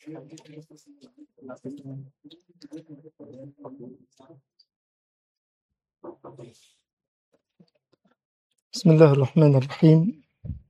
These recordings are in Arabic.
بسم الله الرحمن الرحيم.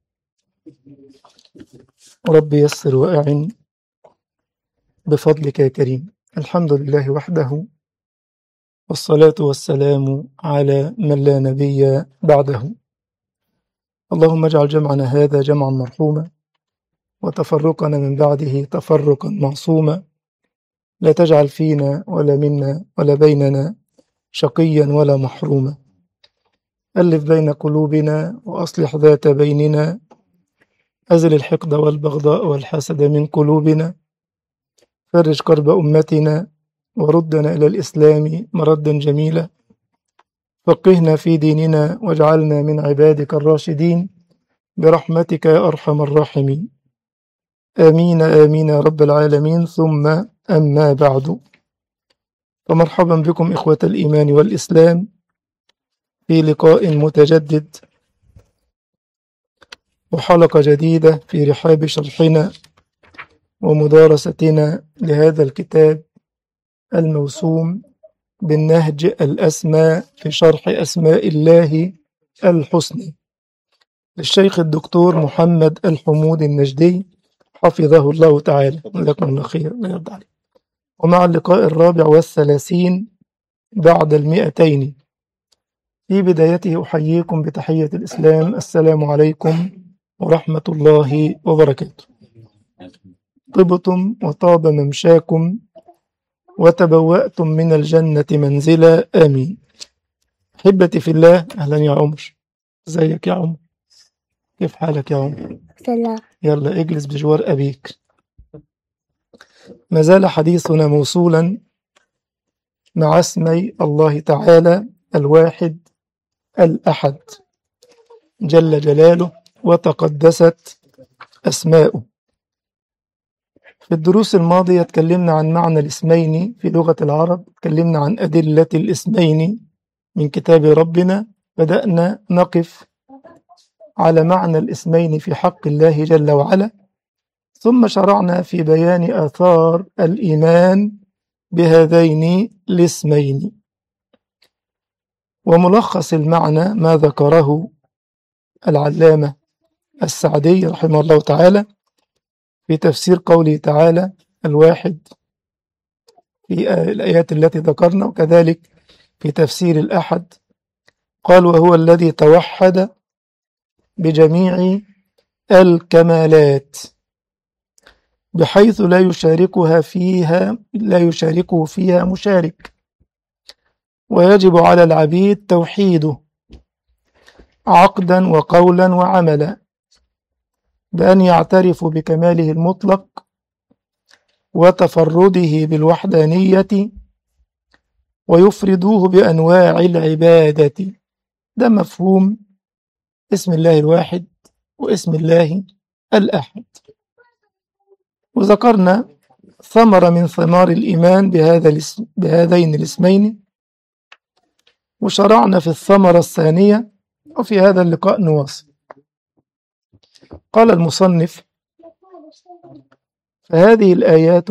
رب يسر وأعن بفضلك يا كريم. الحمد لله وحده، والصلاة والسلام على من لا نبي بعده. اللهم اجعل جمعنا هذا جمعا مرحوما، وتفرقنا من بعده تفرقا معصوما. لا تجعل فينا ولا منا ولا بيننا شقيا ولا محروما. ألف بين قلوبنا وأصلح ذات بيننا. أزل الحقد والبغضاء والحسد من قلوبنا. فرج كرب أمتنا وردنا إلى الإسلام مردا جميلا. فقهنا في ديننا واجعلنا من عبادك الراشدين برحمتك يا أرحم الراحمين. آمين آمين يا رب العالمين. ثم أما بعد، فمرحبا بكم إخوة الإيمان والإسلام في لقاء متجدد وحلقة جديدة في رحاب شرحنا ومدارستنا لهذا الكتاب الموسوم بالنهج الأسمى في شرح أسماء الله الحسنى للشيخ الدكتور محمد الحمود النجدي حفظه الله تعالى. جزاكم الله خير، الله يرضى عليك. ومع اللقاء الرابع والثلاثين بعد 200. في بدايته أحييكم بتحية الإسلام، السلام عليكم ورحمة الله وبركاته. طبتم وطاب ممشاكم وتبوأتم من الجنة منزلا، آمين. أحبتي في الله، أهلا يا عمر. ازيك يا عمر؟ كيف حالك يا عمر؟ سلام. يلا اجلس بجوار أبيك. ما زال حديثنا موصولا مع اسمي الله تعالى الواحد الأحد جل جلاله وتقدست أسماؤه. في الدروس الماضية تكلمنا عن معنى الاسمين في لغة العرب، تكلمنا عن أدلة الاسمين من كتاب ربنا. بدأنا نقف على معنى الاسمين في حق الله جل وعلا، ثم شرعنا في بيان آثار الإيمان بهذين الاسمين. وملخص المعنى ما ذكره العلامة السعدي رحمه الله تعالى في تفسير قوله تعالى الواحد في الآيات التي ذكرنا، وكذلك في تفسير الأحد. قال وهو الذي توحد بجميع الكمالات بحيث لا يشاركه فيها مشارك، ويجب على العبيد توحيده عقدا وقولا وعملا، بأن يعترفوا بكماله المطلق وتفرده بالوحدانية ويفردوه بأنواع العبادة. ده مفهوم اسم الله الواحد واسم الله الأحد. وذكرنا ثمرة من ثمار الإيمان بهذين الاسمين، وشرعنا في الثمرة الثانية، وفي هذا اللقاء نواصل. قال المصنف فهذه الآيات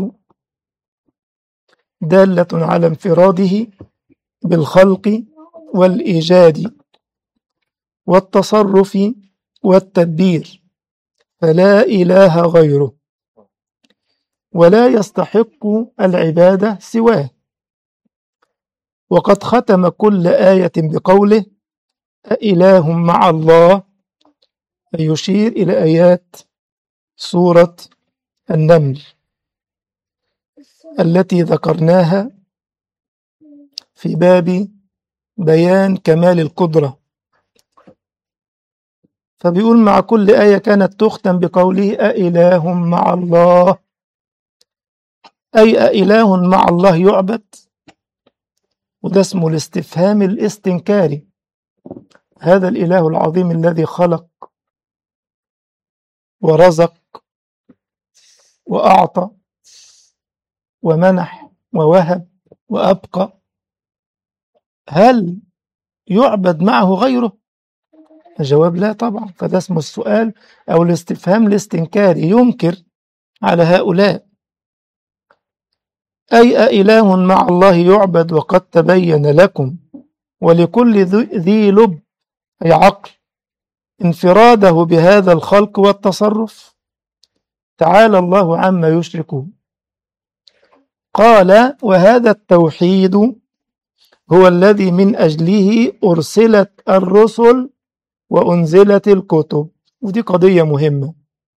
دالة على انفراده بالخلق والإيجاد والتصرف والتدبير، فلا إله غيره ولا يستحق العبادة سواه. وقد ختم كل آية بقوله أإله مع الله، يشير إلى آيات سورة النمل التي ذكرناها في باب بيان كمال القدرة. فبيقول مع كل آية كانت تختم بقوله أإله مع الله، أي أإله مع الله يعبد. وده اسمه الاستفهام الاستنكاري. هذا الإله العظيم الذي خلق ورزق وأعطى ومنح ووهب وأبقى، هل يعبد معه غيره؟ الجواب لا طبعا. فده اسمه السؤال أو الاستفهام الاستنكاري، ينكر على هؤلاء أي أإله مع الله يعبد وقد تبين لكم ولكل ذي لب أي عقل انفراده بهذا الخلق والتصرف؟ تعالى الله عما يشركون. قال وهذا التوحيد هو الذي من أجله أرسلت الرسل وأنزلت الكتب. ودي قضية مهمة،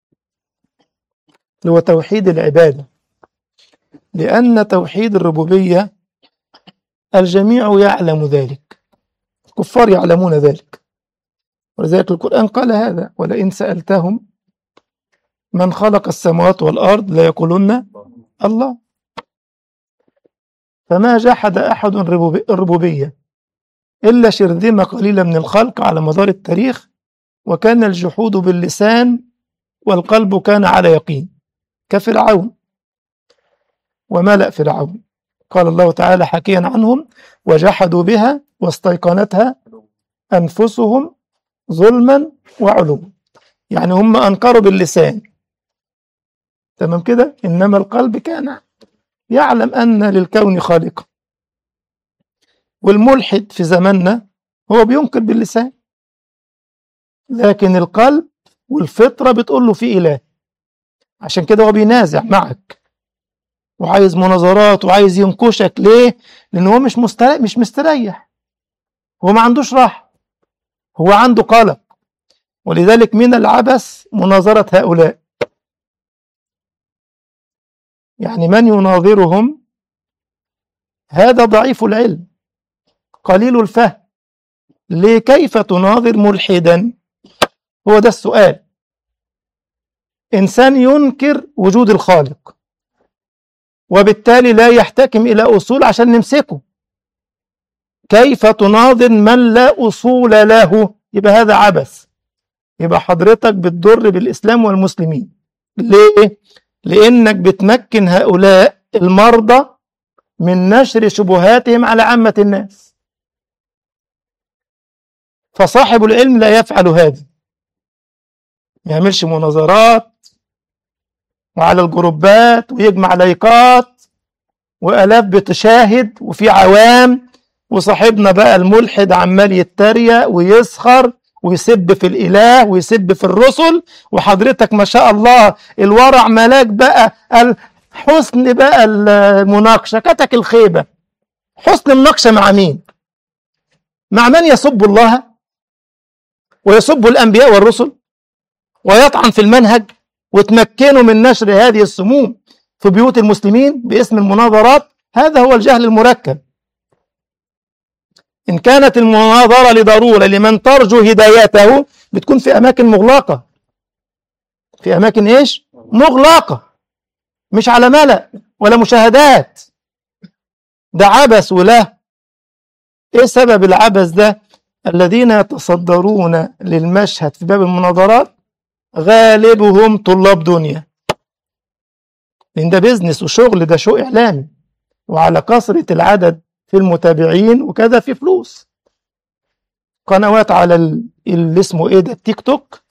هو توحيد العبادة، لأن توحيد الربوبية الجميع يعلم ذلك، الكفار يعلمون ذلك، ولذلك القرآن قال هذا: ولئن سألتهم من خلق السماوات والأرض ليقولن الله. فما جحد أحد الربوبية إلا شرذمة قليلة من الخلق على مدار التاريخ، وكان الجحود باللسان والقلب كان على يقين، كفرعون وملأ فرعون. قال الله تعالى حكيا عنهم: وجحدوا بها واستيقنتها أنفسهم ظلما وعلوا. يعني هم أنكروا باللسان، تمام كده، إنما القلب كان يعلم أن للكون خالقا. والملحد في زماننا هو بينكر باللسان، لكن القلب والفطرة بتقول له في إله. عشان كده هو بينازع معك وعايز مناظرات وعايز ينكشك. ليه؟ لأنه هو مش مستريح، هو ما عندوش راحة، هو عنده قلق. ولذلك من العبث مناظرة هؤلاء، يعني من يناظرهم هذا ضعيف العلم قليل الفهم. ليه؟ كيف تناظر ملحدا؟ هو ده السؤال. إنسان ينكر وجود الخالق وبالتالي لا يحتكم إلى أصول عشان نمسكه. كيف تناظر من لا أصول له؟ يبقى هذا عبث، يبقى حضرتك بتضر بالإسلام والمسلمين. ليه؟ لأنك بتمكن هؤلاء المرضى من نشر شبهاتهم على عامة الناس. فصاحب العلم لا يفعل هذا، ما يعملش مناظرات وعلى الجروبات ويجمع لايكات وآلاف بتشاهد وفي عوام، وصاحبنا بقى الملحد عمال يتريق ويسخر ويسب في الإله ويسب في الرسل، وحضرتك ما شاء الله الورع ملاك بقى، الحسن بقى المناقشة، كتك الخيبة. حسن المناقشة مع مين؟ مع من يسب الله ويسب الأنبياء والرسل ويطعن في المنهج وتمكنوا من نشر هذه السموم في بيوت المسلمين باسم المناظرات. هذا هو الجهل المركب. إن كانت المناظرة لضرورة لمن ترجو هدايته بتكون في أماكن مغلقة، في أماكن إيش؟ مغلقة، مش على ملأ ولا مشاهدات. ده عبث. ولا إيه سبب العبث ده؟ الذين يتصدرون للمشهد في باب المناظرات غالبهم طلاب دنيا، لأن ده بيزنس وشغل، ده شو إعلامي، وعلى كثرة العدد في المتابعين وكذا في فلوس. قنوات على اللي اسمه ايه ده، التيك توك،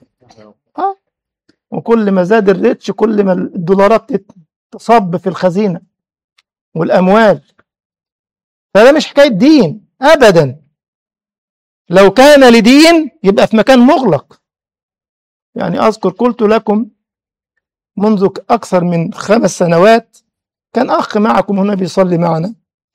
وكل ما زاد الريتش كل ما الدولارات تصب في الخزينة والأموال. فده مش حكاية دين أبدا. لو كان لدين يبقى في مكان مغلق. يعني أذكر قلت لكم منذ أكثر من 5 سنوات كان أخ معكم هنا بيصلي معنا،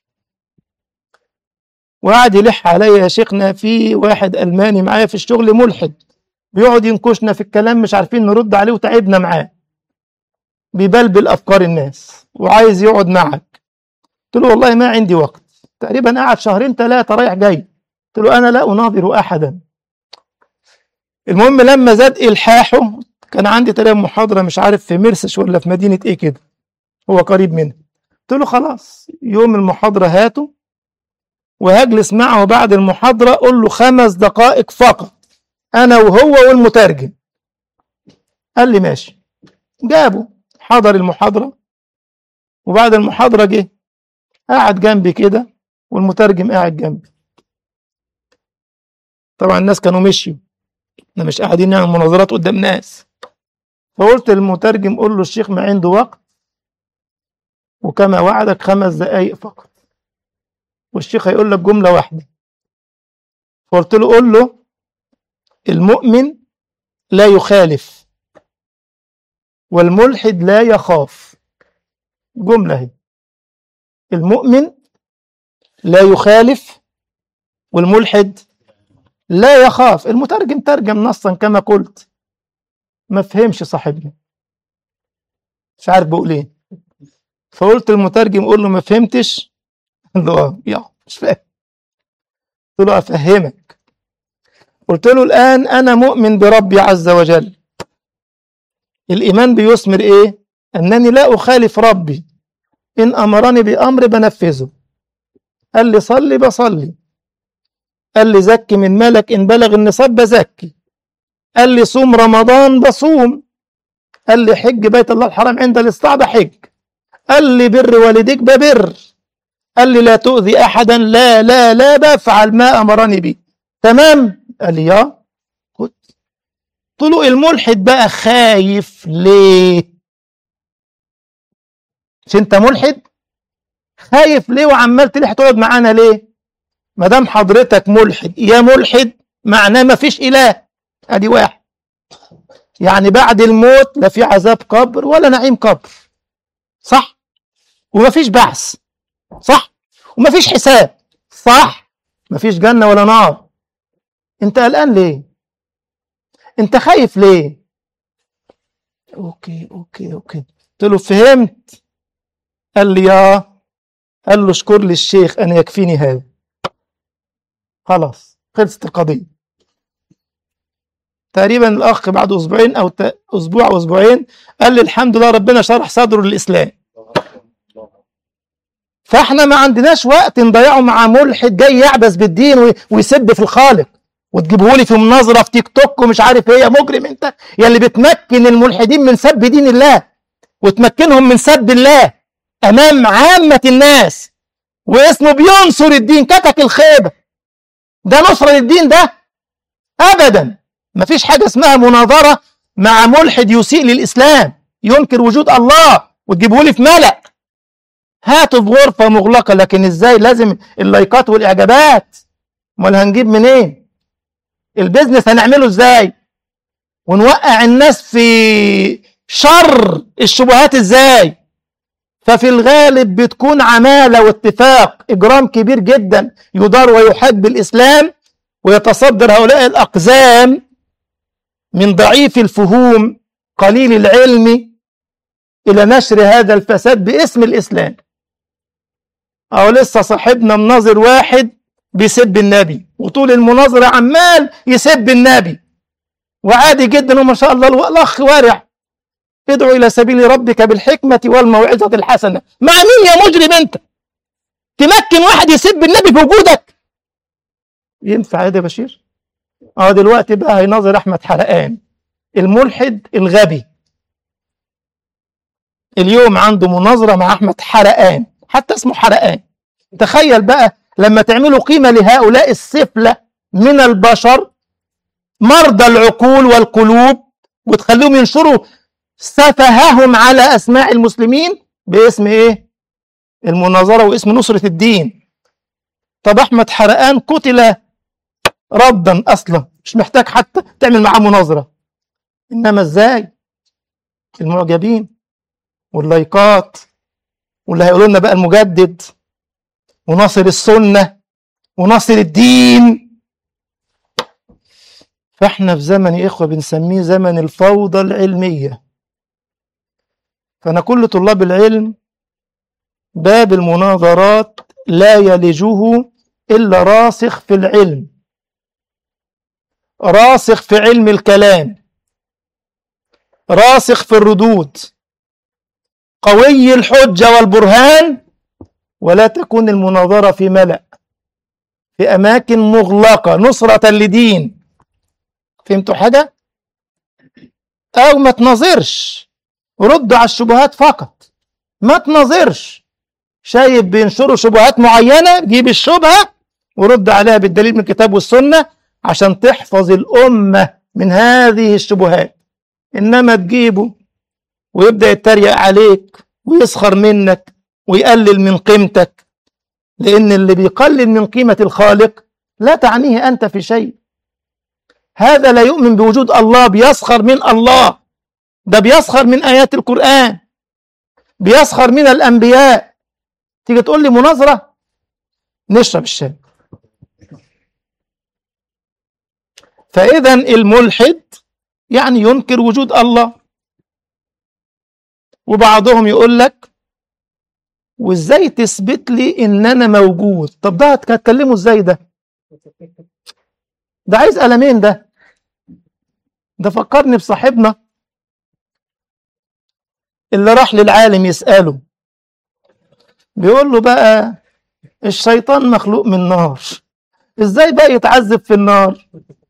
وقعد يلح عليا: يا شيخنا في واحد ألماني معايا في الشغل ملحد بيقعد ينكشنا في الكلام، مش عارفين نرد عليه وتعبنا معاه، بيبلبل أفكار الناس وعايز يقعد معك. قلت له والله ما عندي وقت. تقريبا قعد 2 3 رايح جاي. قلت له أنا لا أناظر أحدا. المهم لما زاد إلحاحه، كان عندي تقريبا محاضرة مش عارف في مرسش ولا في مدينة إيه كده، هو قريب منها. قلت له خلاص يوم المحاضرة هاته وهجلس معه بعد المحاضرة، قل له 5 دقائق فقط أنا وهو والمترجم. قال لي ماشي. جابه حضر المحاضرة، وبعد المحاضرة جه قاعد جنبي كده والمترجم قاعد جنبي. طبعا الناس كانوا مشيوا، احنا مش قاعدين نعمل مناظرات قدام ناس. فقلت للمترجم قل له الشيخ ما عنده وقت وكما وعدك 5 دقايق فقط، والشيخ هيقول لك جملة واحدة. فقلت له قول له المؤمن لا يخالف والملحد لا يخاف. جملة هي، المؤمن لا يخالف والملحد لا يخاف. المترجم ترجم نصا كما قلت، ما فهمش صاحبنا، مش عارف بقول ايه. فقلت المترجم قول له ما فهمتش؟ قال له يا مش فاهم. قلت له افهمك. قلت له الان انا مؤمن بربي عز وجل. الايمان بيثمر ايه؟ انني لا اخالف ربي، ان امرني بامر بنفذه. قال لي صلي بصلي، قال لي زكي من مالك ان بلغ النصاب بزكي، قال لي صوم رمضان بصوم، قال لي حج بيت الله الحرام عند الاستطاعة بحج، قال لي بر والديك ببر، قال لي لا تؤذي احدا، لا لا لا بفعل ما امرني به. تمام؟ قال لي يا كنت. قلت له الملحد بقى خايف ليه؟ مش انت ملحد؟ خايف ليه وعمال تلح تقعد معانا ليه؟ ما دام حضرتك ملحد يا ملحد معناه ما فيش اله. ادي واحد، يعني بعد الموت لا في عذاب قبر ولا نعيم قبر، صح؟ وما فيش بعث، صح؟ وما فيش حساب، صح؟ ما فيش جنة ولا نار. انت قلقان ليه؟ انت خايف ليه؟ اوكي اوكي اوكي. قلت له فهمت. قال لي قال له اشكر لي الشيخ انا يكفيني هذا. خلاص خلصت القضية. تقريبا الاخ بعد اسبوعين او اسبوع او اسبوعين قال لي الحمد لله ربنا شرح صدره للاسلام. فاحنا ما عندناش وقت نضيعه مع ملحد جاي يعبث بالدين ويسب في الخالق، وتجيبه لي في مناظره في تيك توك ومش عارف ايه. يا مجرم انت يا اللي بتمكن الملحدين من سب دين الله وتمكنهم من سب الله امام عامه الناس، واسمه بينصر الدين. كتك الخيبه، ده نصر للدين ده؟ ابدا. ما فيش حاجه اسمها مناظره مع ملحد يسيء للاسلام ينكر وجود الله وتجيبه لي في ملأ. هاتوا في غرفة مغلقة، لكن ازاي؟ لازم اللايكات والاعجابات. امال هنجيب منين؟ البيزنس هنعمله ازاي؟ ونوقع الناس في شر الشبهات ازاي؟ ففي الغالب بتكون عمالة واتفاق، اجرام كبير جدا يدار ويحاج بالاسلام، ويتصدر هؤلاء الاقزام من ضعيف الفهوم قليل العلم الى نشر هذا الفساد باسم الاسلام. أو لسه صاحبنا مناظر واحد بيسب النبي، وطول المناظرة عمال يسب النبي، وعادي جدا وما شاء الله الأخ وارع. ادعو إلى سبيل ربك بالحكمة والموعظة الحسنة. مع مين يا مجرم أنت؟ تمكن واحد يسب النبي في وجودك؟ ينفع يا بشير؟ دلوقتي بقى هيناظر أحمد حرقان الملحد الغبي. اليوم عنده مناظرة مع أحمد حرقان، حتى اسمه حرقان. تخيل بقى لما تعملوا قيمة لهؤلاء السفلة من البشر مرضى العقول والقلوب، وتخليهم ينشروا سفههم على أسماع المسلمين باسم إيه؟ المناظرة واسم نصرة الدين. طب أحمد حرقان قتل ردا أصلا، مش محتاج حتى تعمل معاه مناظرة. إنما إزاي؟ المعجبين واللايكات، واللي هيقولوا لنا بقى المجدد وناصر السنة وناصر الدين. فاحنا في زمن يا إخوة بنسميه زمن الفوضى العلمية. فأنا كل طلاب العلم باب المناظرات لا يلجه إلا راسخ في العلم، راسخ في علم الكلام، راسخ في الردود، قوي الحجة والبرهان. ولا تكون المناظرة في ملأ، في أماكن مغلقة نصرة لدين. فهمتوا حاجة؟ أو ما تناظرش، رد على الشبهات فقط، ما تناظرش. شايف بينشروا شبهات معينة، جيب الشبهة ورد عليها بالدليل من الكتاب والسنة عشان تحفظ الأمة من هذه الشبهات. إنما تجيبه ويبدأ يتريق عليك ويسخر منك ويقلل من قيمتك، لأن اللي بيقلل من قيمة الخالق لا تعنيه أنت في شيء. هذا لا يؤمن بوجود الله، بيسخر من الله، ده بيسخر من آيات القرآن، بيسخر من الأنبياء. تيجي تقول لي مناظرة؟ نشرب الشاي. فإذا الملحد يعني ينكر وجود الله. وبعضهم يقول لك وإزاي تثبت لي إن أنا موجود؟ طب ده هتكلمه إزاي؟ ده عايز قلمين. ده فكرني بصاحبنا اللي راح للعالم يسأله، بيقول له بقى الشيطان مخلوق من نار، إزاي بقى يتعذب في النار؟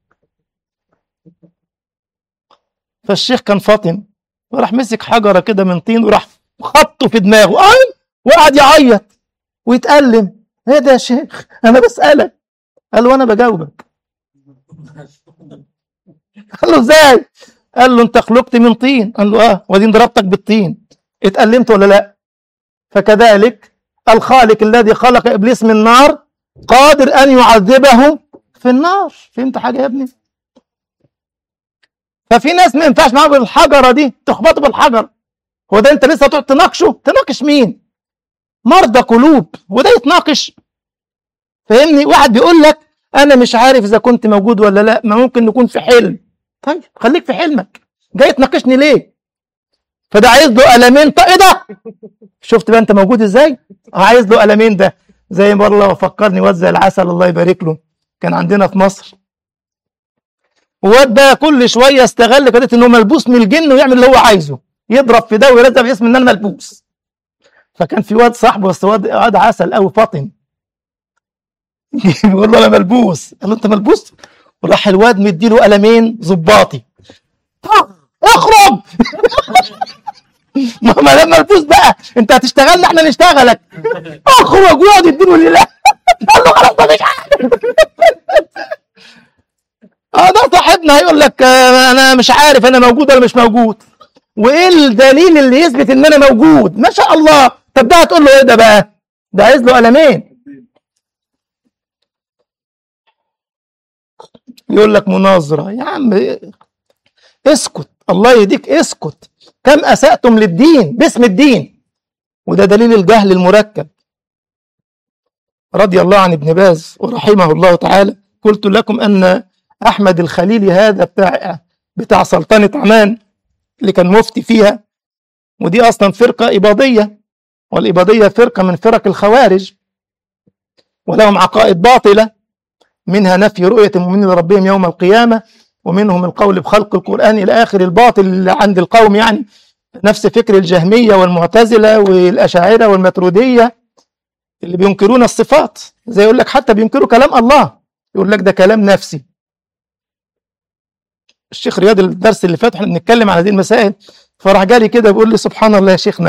فالشيخ كان فاطن، وراح مسك حجرة كده من طين وراح خبطه في دماغه، وقعد يعيط ويتألم. ايه ده يا شيخ؟ انا بسألك. قال له انا بجاوبك. قال له ازاي؟ قال له انت خلقت من طين. قال له ودين ضربتك بالطين، اتألمت ولا لا؟ فكذلك الخالق الذي خلق ابليس من نار قادر ان يعذبه في النار. فهمت حاجة يا ابني؟ ففي ناس ما ينفعش معاه بالحجرة دي، تخبطه بالحجر. هو ده انت لسه تقعد تناقشه؟ تناقش مين؟ مرضى قلوب، وده يتناقش؟ فاهمني؟ واحد بيقول لك انا مش عارف اذا كنت موجود ولا لا، ما ممكن نكون في حلم. طيب خليك في حلمك، جاي تناقشني ليه؟ فده عايز له قلمين. طيب ايه ده؟ شفت بقى انت موجود ازاي؟ عايز له قلمين. ده زي ما الله فكرني واد زي العسل الله يبارك له، كان عندنا في مصر واد ده كل شويه استغل كده انه ملبوس من الجن ويعمل اللي هو عايزه، يضرب في ده ويرزق باسم ان انا ملبوس. فكان في واد صاحبه بس واد عسل قوي فاطن بيقول له انا ملبوس. قال له انت ملبوس؟ وراح الواد مديله قلمين ظباطي. اخرج ما دام ملبوس بقى انت هتشتغلنا احنا نشتغلك. اخرج. ويقعد يديله لله. قال له خلاص مفيش حاجه. ده صاحبنا هيقول لك انا مش عارف انا موجود ولا مش موجود، وايه الدليل اللي يثبت ان انا موجود؟ ما شاء الله. طب ده هتقول له ايه ده بقى؟ ده عايز له قلمين. يقول لك مناظرة. يا عم اسكت، الله يهديك اسكت. كم أسأتم للدين باسم الدين، وده دليل الجهل المركب. رضي الله عن ابن باز ورحمه الله تعالى. قلت لكم أن أحمد الخليلي هذا بتاع سلطنة عمان اللي كان مفتي فيها، ودي أصلا فرقة إباضية، والإباضية فرقة من فرق الخوارج، ولهم عقائد باطلة، منها نفي رؤية المؤمنين لربهم يوم القيامة، ومنهم القول بخلق القرآن إلى آخر الباطل اللي عند القوم، يعني نفس فكر الجهمية والمعتزلة والأشاعرة والماتريدية اللي بينكرون الصفات. زي يقول لك حتى بينكروا كلام الله، يقول لك ده كلام نفسي. الشيخ رياض الدرس اللي فات احنا بنتكلم عن هذه المسائل، فراح جالي كده بيقول لي سبحان الله يا شيخنا،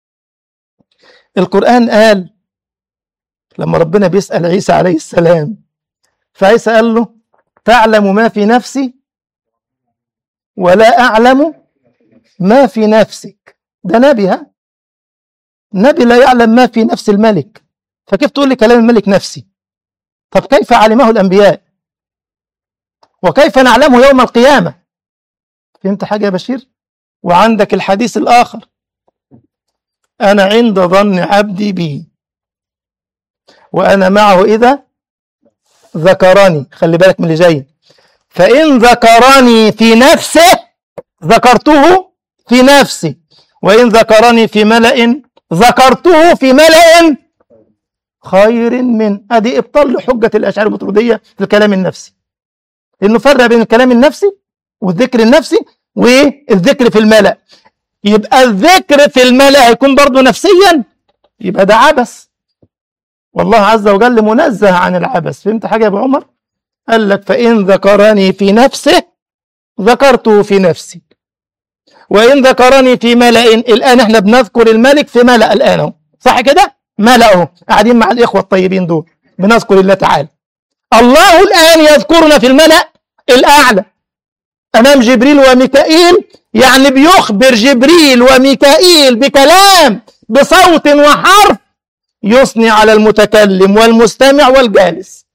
القرآن قال لما ربنا بيسأل عيسى عليه السلام، فعيسى قال له تعلم ما في نفسي ولا أعلم ما في نفسك. ده نبي، نبي لا يعلم ما في نفس الملك، فكيف تقول لي كلام الملك نفسي؟ طب كيف علمه الأنبياء؟ وكيف نعلمه يوم القيامة؟ فهمت حاجة يا بشير؟ وعندك الحديث الآخر، أنا عند ظن عبدي بي وأنا معه إذا ذكرني. خلي بالك من اللي جاي، فإن ذكرني في نفسه ذكرته في نفسي، وإن ذكرني في ملأ ذكرته في ملأ خير من. أدي إبطال لحجة الأشاعرة الماتريدية في الكلام النفسي، إنه فرق بين الكلام النفسي والذكر النفسي والذكر في الملأ. يبقى الذكر في الملأ هيكون برضه نفسيا، يبقى ده عبث، والله عز وجل منزه عن العبث. فهمت حاجة يا أبو عمر؟ قال لك فإن ذكرني في نفسه ذكرته في نفسي، وإن ذكرني في ملأ. الآن احنا بنذكر الملك في ملأ الآن اهو، صح كده؟ ملأ اهو، قاعدين مع الإخوة الطيبين دول بنذكر الله تعالى. الله الآن يذكرنا في الملأ الأعلى أمام جبريل وميكائيل، يعني بيخبر جبريل وميكائيل بكلام بصوت وحرف يثني على المتكلم والمستمع والجالس.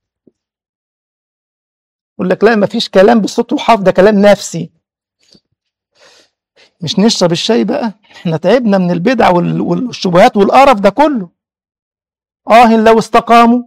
يقول لك لا، ما فيش كلام بصوت وحرف، ده كلام نفسي. مش نشرب الشاي بقى؟ احنا تعبنا من البدع والشبهات والقرف ده كله. لو استقاموا،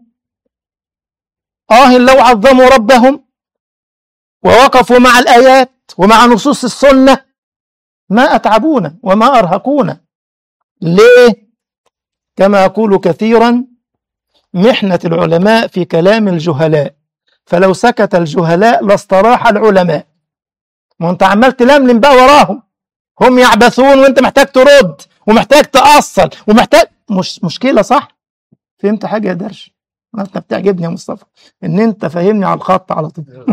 لو عظموا ربهم ووقفوا مع الآيات ومع نصوص السنة ما أتعبونا وما أرهقونا. ليه؟ كما أقول كثيرا: محنة العلماء في كلام الجهلاء، فلو سكت الجهلاء لاستراح العلماء. وانت عمال تلملم بقى وراهم، هم يعبثون وانت محتاج ترد ومحتاج تأصل ومحتاج، مش مشكلة. صح؟ فهمت حاجة يا درش؟ انت بتعجبني يا مصطفى ان انت فاهمني على الخط على طول.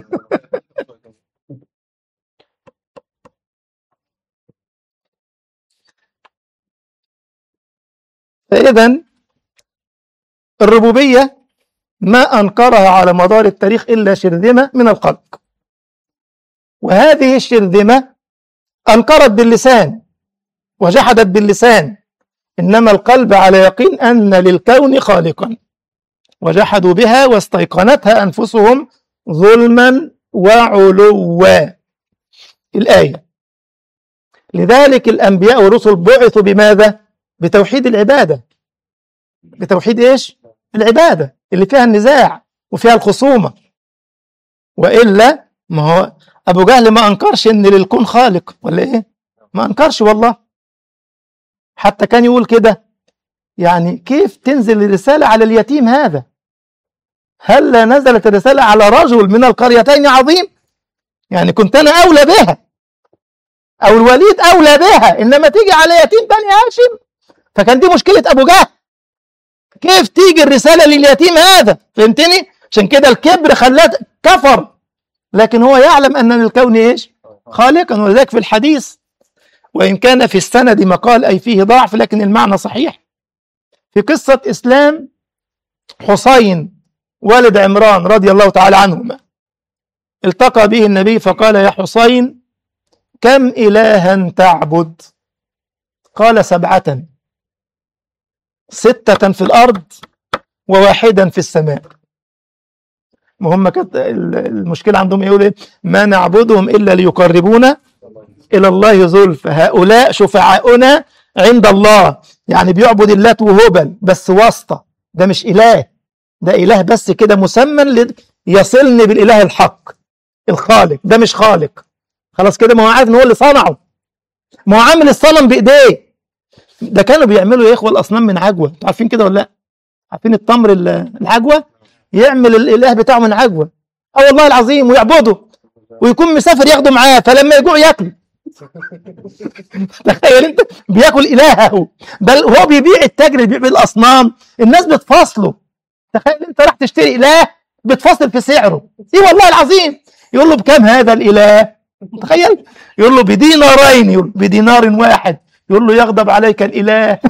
فإذا الربوبية ما أنكرها على مدار التاريخ إلا شرذمة من الخلق، وهذه الشرذمة أنكرت باللسان وجحدت باللسان، إنما القلب على يقين أن للكون خالقا، وجحدوا بها واستيقنتها أنفسهم ظلما وعلوا. الآية. لذلك الأنبياء والرسل بعثوا بماذا؟ بتوحيد العبادة. بتوحيد إيش؟ العبادة اللي فيها النزاع وفيها الخصومة. وإلا ما هو أبو جهل ما أنكرش إن للكون خالق ولا إيه؟ ما أنكرش والله. حتى كان يقول كده: يعني كيف تنزل الرسالة على اليتيم هذا؟ هل لا نزلت الرسالة على رجل من القريتين عظيم؟ يعني كنت أنا أولى بها، أو الوليد أولى بها، إنما تيجي على يتيم بني هاشم. فكان دي مشكلة أبو جهل، كيف تيجي الرسالة لليتيم هذا؟ فهمتني؟ عشان كده الكبر خلاه كفر، لكن هو يعلم أن للكون إيش؟ خالقا. ولذلك في الحديث، وإن كان في السند مقال أي فيه ضعف لكن المعنى صحيح، في قصة إسلام حسين والد عمران رضي الله تعالى عنهما، التقى به النبي فقال: يا حسين، كم إلها تعبد؟ قال: 7، 6 في الأرض و1 في السماء. وهم كانت المشكلة عندهم يقول إيه؟ ما نعبدهم إلا ليقربونا إلى الله زلفى، هؤلاء شفعاؤنا عند الله. يعني بيعبد اللات وهبل بس واسطة، ده مش إله، ده إله بس كده مسمى يصلني بالإله الحق الخالق، ده مش خالق. خلاص كده، ما هو عارف إن هو اللي صنعه، ما هو عامل الصنم بإيديه. ده كانوا بيعملوا يا إخوة الأصنام من عجوة، عارفين كده ولا لأ؟ عارفين التمر العجوة؟ يعمل الإله بتاعه من عجوة، والله العظيم، ويعبده ويكون مسافر ياخده معاه، فلما يجوع ياكل. تخيل انت، بياكل إلهه، بل هو بيبيع، التاجر اللي بيبيع الأصنام الناس بتفاصله. تخيل انت راح تشتري إله بتفاصل في سعره. ايه والله العظيم. يقول له: بكم هذا الإله؟ تخيل، يقول له: بدينارين، يقول بدينار واحد، يقول له: يغضب عليك الإله.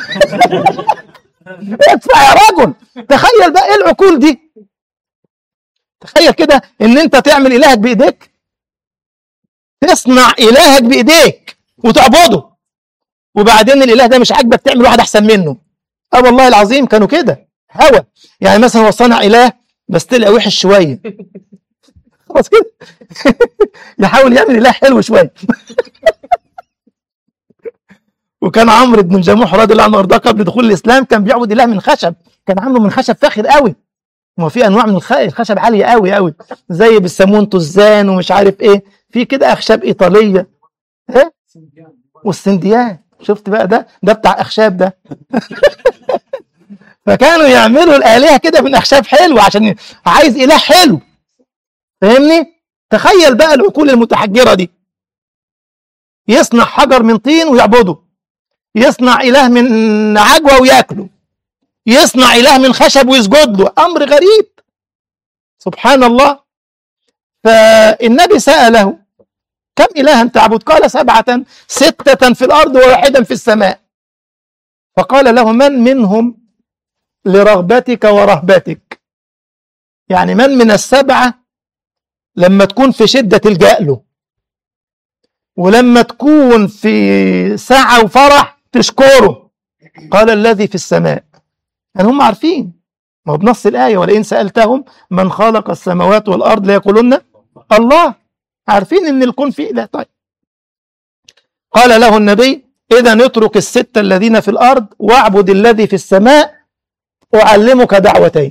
ادفع يا رجل. تخيل بقى ايه العقول دي. تخيل كده ان انت تعمل إلهك بإيديك، تصنع إلهك بإيديك وتعبده، وبعدين الإله ده مش عاجبك تعمل واحد أحسن منه. والله العظيم كانوا كده هوى. يعني مثلا هو صنع إله بس طلع وحش شوية، خلاص كده يحاول يعمل إله حلو شوية. وكان عمرو بن الجموح رضي الله عنه وارضاه قبل دخول الإسلام كان بيعبد إله من خشب، كان عامله من خشب فاخر قوي. ما في أنواع من الخشب عالية قوي قوي، زي بالسمون تزان ومش عارف إيه، في كده أخشاب إيطالية، إيه؟ والسنديان. شفت بقى، ده بتاع أخشاب ده. فكانوا يعملوا الآلهة كده من أخشاب حلو عشان عايز إله حلو. فاهمني؟ تخيل بقى العقول المتحجرة دي. يصنع حجر من طين ويعبده، يصنع إله من عجوة ويأكله، يصنع إله من خشب ويسجد له. أمر غريب سبحان الله. فالنبي سأله: كم إلها تعبد؟ قال: 7، 6 في الأرض و1 في السماء. فقال له: من منهم لرغبتك ورهبتك؟ يعني من 7 لما تكون في شدة الجأ له، ولما تكون في سعة وفرح تشكره، قال الذي في السماء. يعني هم عارفين، ما هو بنص الآية ولئن سألتهم من خلق السماوات والأرض ليقولون الله. عارفين إن الكون فيه إله. طيب قال له النبي إذا اترك الستة الذين في الأرض واعبد الذي في السماء أعلمك دعوتين.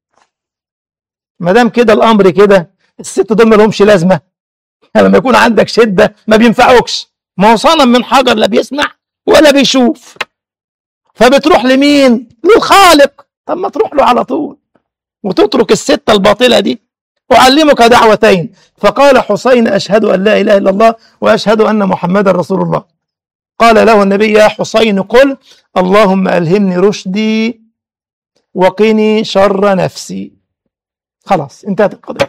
ما دام كده الأمر كده، الست دول ما لهمش لازمة. لما يكون عندك شدة ما بينفعوكش، ما هو صنم من حجر لا بيسمع ولا بيشوف، فبتروح لمين؟ للخالق. طب ما تروح له على طول وتترك الستة الباطلة دي. أعلمك دعوتين. فقال حسين أشهد أن لا إله إلا الله وأشهد أن محمدا رسول الله. قال له النبي يا حسين قل اللهم ألهمني رشدي وقني شر نفسي. خلاص انتهت القضية.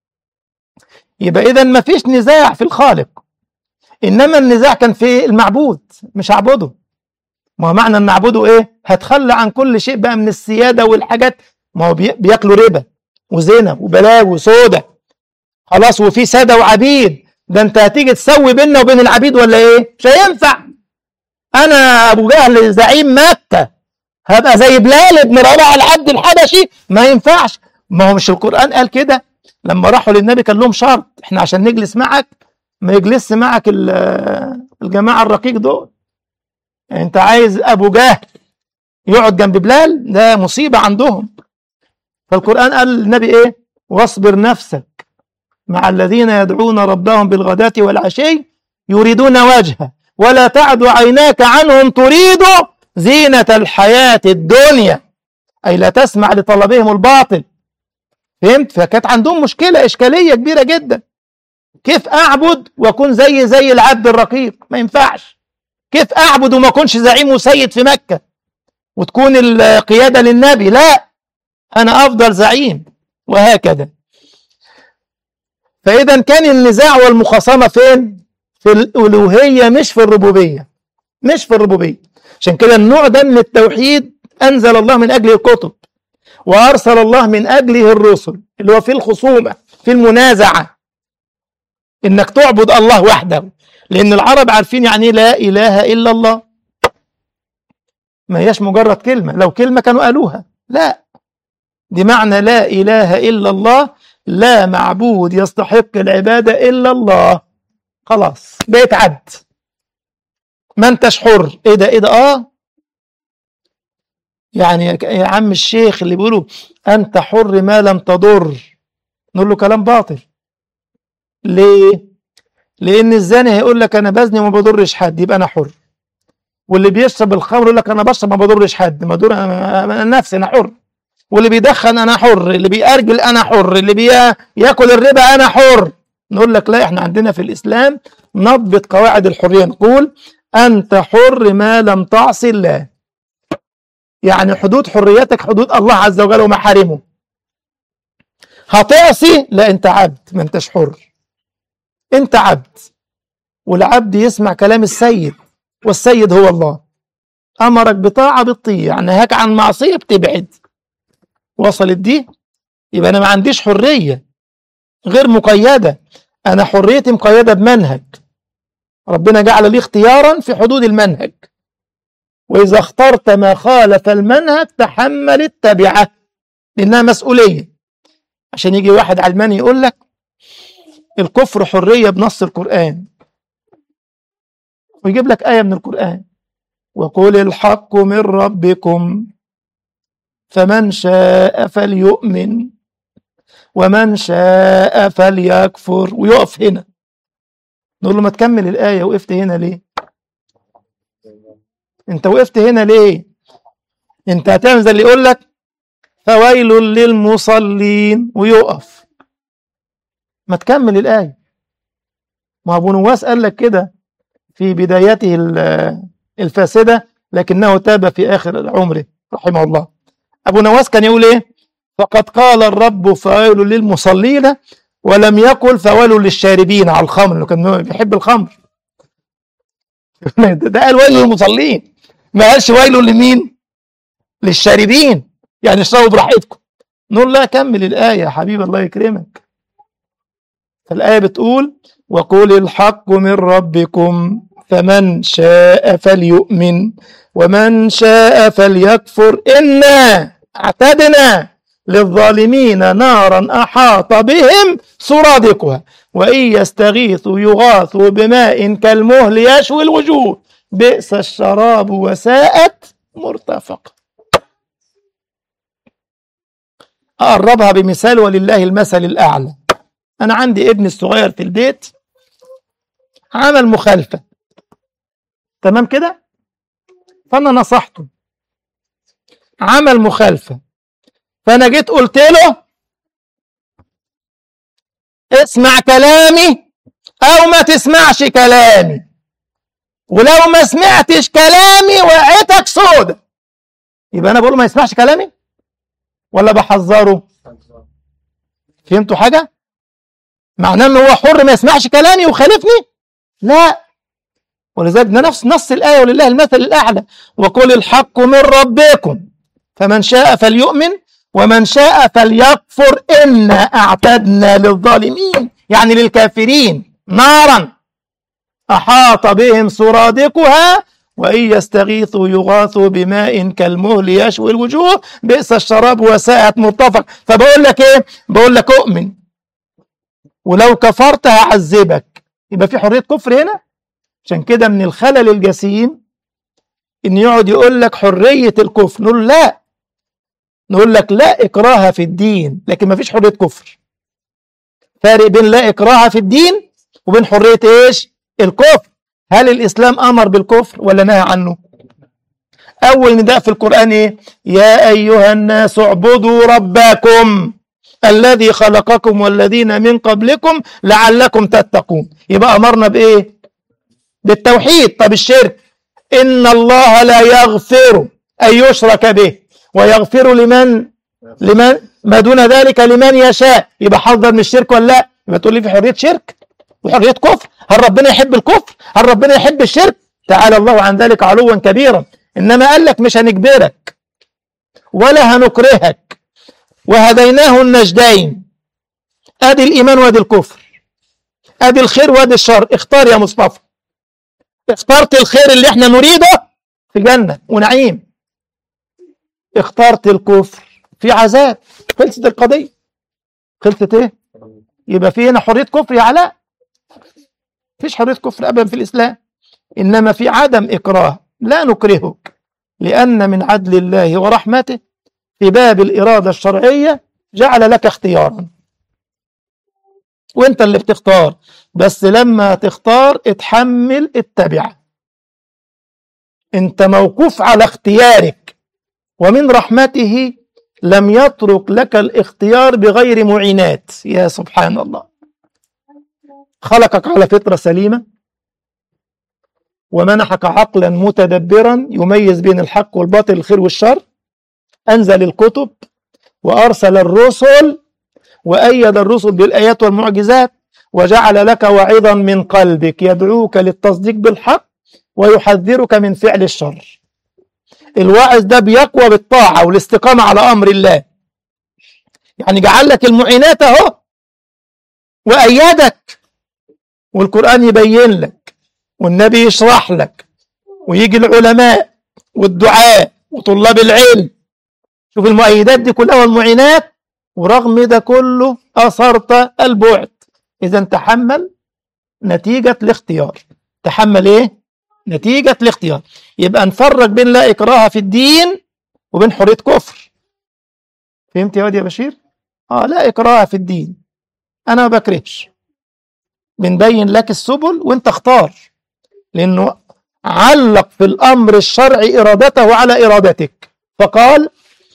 يبقى إذا ما فيش نزاع في الخالق، إنما النزاع كان في المعبود. مش أعبده. ما هو معنى أن نعبده إيه؟ هتخلى عن كل شيء بقى من السيادة والحاجات. ما هو بياكلوا ربا وزنا وبلاوي وسودة. خلاص وفي سادة وعبيد. ده أنت هتيجي تسوي بيننا وبين العبيد ولا إيه؟ مش هينفع. أنا أبو جهل زعيم مكة هبقى زي بلال بن رباح العبد الحبشي؟ ما ينفعش. ما هو مش القرآن قال كده؟ لما راحوا للنبي كان لهم شرط، احنا عشان نجلس معك ما يجلس معك الجماعة الرقيق دول. يعني انت عايز ابو جهل يقعد جنب بلال؟ ده مصيبة عندهم. فالقرآن قال للنبي ايه؟ واصبر نفسك مع الذين يدعون ربهم بالغداة والعشي يريدون وجهه ولا تعد عيناك عنهم تريد زينة الحياة الدنيا، أي لا تسمع لطلبهم الباطل. فهمت؟ فكانت عندهم مشكلة إشكالية كبيرة جدا. كيف أعبد وأكون زي العبد الرقيق؟ ما ينفعش. كيف أعبد وما أكونش زعيم وسيد في مكة وتكون القيادة للنبي؟ لا، أنا أفضل زعيم. وهكذا. فإذا كان النزاع والمخاصمة فين؟ في الألوهية مش في الربوبية. مش في الربوبية. عشان كده النوع ده من التوحيد أنزل الله من أجله الكتب وأرسل الله من أجله الرسل، اللي هو في الخصومة، في المنازعة، إنك تعبد الله وحده. لأن العرب عارفين يعني لا إله إلا الله. ما هيش مجرد كلمة، لو كلمة كانوا قالوها. لا، دي معنى لا إله إلا الله، لا معبود يستحق العبادة إلا الله. خلاص بقيت عبد، ما انتش حر. ايه ده؟ يعني يا عم الشيخ اللي بيقولوا انت حر ما لم تضر، نقول له كلام باطل. ليه؟ لان الزاني هيقول لك انا بزني وما بضرش حد، يبقى انا حر. واللي بيشرب الخمر يقول لك انا بشرب ما بضرش حد، ما دور انا نفسي انا حر. واللي بيدخن انا حر، اللي بيأرجل انا حر، اللي بياكل الربا انا حر. نقول لك لا، احنا عندنا في الاسلام نضبط قواعد الحريه، نقول انت حر ما لم تعصي الله. يعني حدود حريتك حدود الله عز وجل ومحارمه. هتعصي؟ لا، انت عبد، ما انتش حر، انت عبد. والعبد يسمع كلام السيد، والسيد هو الله. امرك بطاعه بتطيع، نهاك عن معصيه بتبعد. وصلت دي؟ يبقى انا ما عنديش حريه غير مقيده، انا حريتي مقيده بمنهج. ربنا جعل لي اختيارا في حدود المنهج، واذا اخترت ما خالف المنهج تحمل التبعه، لانها مسؤوليه. عشان يجي واحد علماني يقول لك الكفر حريه بنص القران، ويجيب لك ايه من القران وقل الحق من ربكم فمن شاء فليؤمن ومن شاء فليكفر، ويقف هنا. نقول له ما تكمل الآية، وقفت هنا ليه؟ انت وقفت هنا ليه؟ انت هتعمل زي اللي يقول لك فويل للمصلين ويقف. ما تكمل الآية. ما أبو نواس قال لك كده في بدايته الفاسدة، لكنه تاب في آخر عمره رحمه الله. أبو نواس كان يقول إيه؟ فقد قال الرب فويل للمصلين، ولم يقل فويل للشاربين على الخمر، لو كان بيحب الخمر. ده قال ويل للمصلين، ما قالش ويل لمين؟ للشاربين، يعني اشربوا براحتكم. نقول لا، كمل الآية يا حبيب الله يكرمك. فالآية بتقول وقل الحق من ربكم فمن شاء فليؤمن ومن شاء فليكفر إنا اعتدنا للظالمين نارا أحاط بهم سرادقها وإن يستغيثوا يغاثوا بماء كالمهل يشوي الوجوه بئس الشراب وساءت مرتفقة. أقربها بمثال ولله المثل الأعلى. أنا عندي ابن الصغير في البيت عمل مخالفة، تمام كده؟ فأنا نصحته، عمل مخالفة، فأنا جيت قلت له اسمع كلامي أو ما تسمعش كلامي، ولو ما سمعتش كلامي وقعتك سودة. يبقى أنا بقول له ما يسمعش كلامي ولا بحذره؟ فهمتوا حاجة؟ معناه إن هو حر ما يسمعش كلامي وخالفني؟ لا. ولذلك ده نص الآية ولله المثل الأعلى، وقل الحق من ربكم فمن شاء فليؤمن ومن شاء فليكفر إنا أعتدنا للظالمين يعني للكافرين نارا أحاط بهم سرادقها وإن يستغيثوا يغاثوا بماء كالمهل يشوي الوجوه بئس الشراب وساءت مرتفق. فبقول لك إيه؟ بقول لك أؤمن ولو كفرت هعذبك. يبقى في حرية كفر هنا. عشان كده من الخلل الجسيم إن يقعد يقول لك حرية الكفر، نقول لا، نقول لك لا إكراه في الدين، لكن ما فيش حرية كفر. فارق بين لا إكراه في الدين وبين حرية إيش؟ الكفر. هل الإسلام أمر بالكفر ولا نهى عنه؟ أول نداء في القرآن إيه؟ يا أيها الناس اعبدوا ربكم الذي خلقكم والذين من قبلكم لعلكم تتقون. يبقى أمرنا بإيه؟ بالتوحيد. طب الشرك؟ إن الله لا يغفر أن يشرك به ويغفر لمن ما دون ذلك لمن يشاء. يبقى حذر من الشرك ولا لا؟ يبقى تقول لي في حرية شرك وحرية كفر. هل ربنا يحب الكفر؟ هل ربنا يحب الشرك؟ تعالى الله عن ذلك علوا كبيرا. إنما قال لك مش هنجبرك ولا هنكرهك وهديناه النجدين. ادي الإيمان وادي الكفر، ادي الخير وادي الشر. اختار يا مصطفى. اخترت الخير اللي احنا نريده في جنة ونعيم، اخترت الكفر في عذاب. خلصت القضية. خلصت ايه؟ يبقى في هنا حرية كفر يا علاء؟ فيش حرية كفر أبدا في الإسلام. إنما في عدم إكراه، لا نكرهك، لأن من عدل الله ورحمته في باب الإرادة الشرعية جعل لك اختيارا، وانت اللي بتختار. بس لما تختار اتحمل التبعة، انت موقوف على اختيارك. ومن رحمته لم يترك لك الاختيار بغير معينات. يا سبحان الله. خلقك على فطرة سليمة ومنحك عقلا متدبرا يميز بين الحق والباطل الخير والشر. أنزل الكتب وأرسل الرسل وأيد الرسل بالآيات والمعجزات وجعل لك وعظا من قلبك يدعوك للتصديق بالحق ويحذرك من فعل الشر. الواعظ ده بيقوى بالطاعة والاستقامة على أمر الله. يعني جعل لك المعينات اهو وأيدك، والقرآن يبين لك والنبي يشرح لك ويجي العلماء والدعاء وطلاب العلم. شوف المؤيدات دي كلها والمعينات، ورغم ده كله أثرت البعد. إذا تحمل نتيجة الاختيار. تحمل إيه؟ نتيجة الاختيار. يبقى نفرق بين لا إكراه في الدين وبين حرية كفر. فهمت يا واد يا بشير؟ لا إكراه في الدين، أنا ما بكرهش، بنبين لك السبل وانت اختار، لأنه علق في الأمر الشرعي إرادته على إرادتك. فقال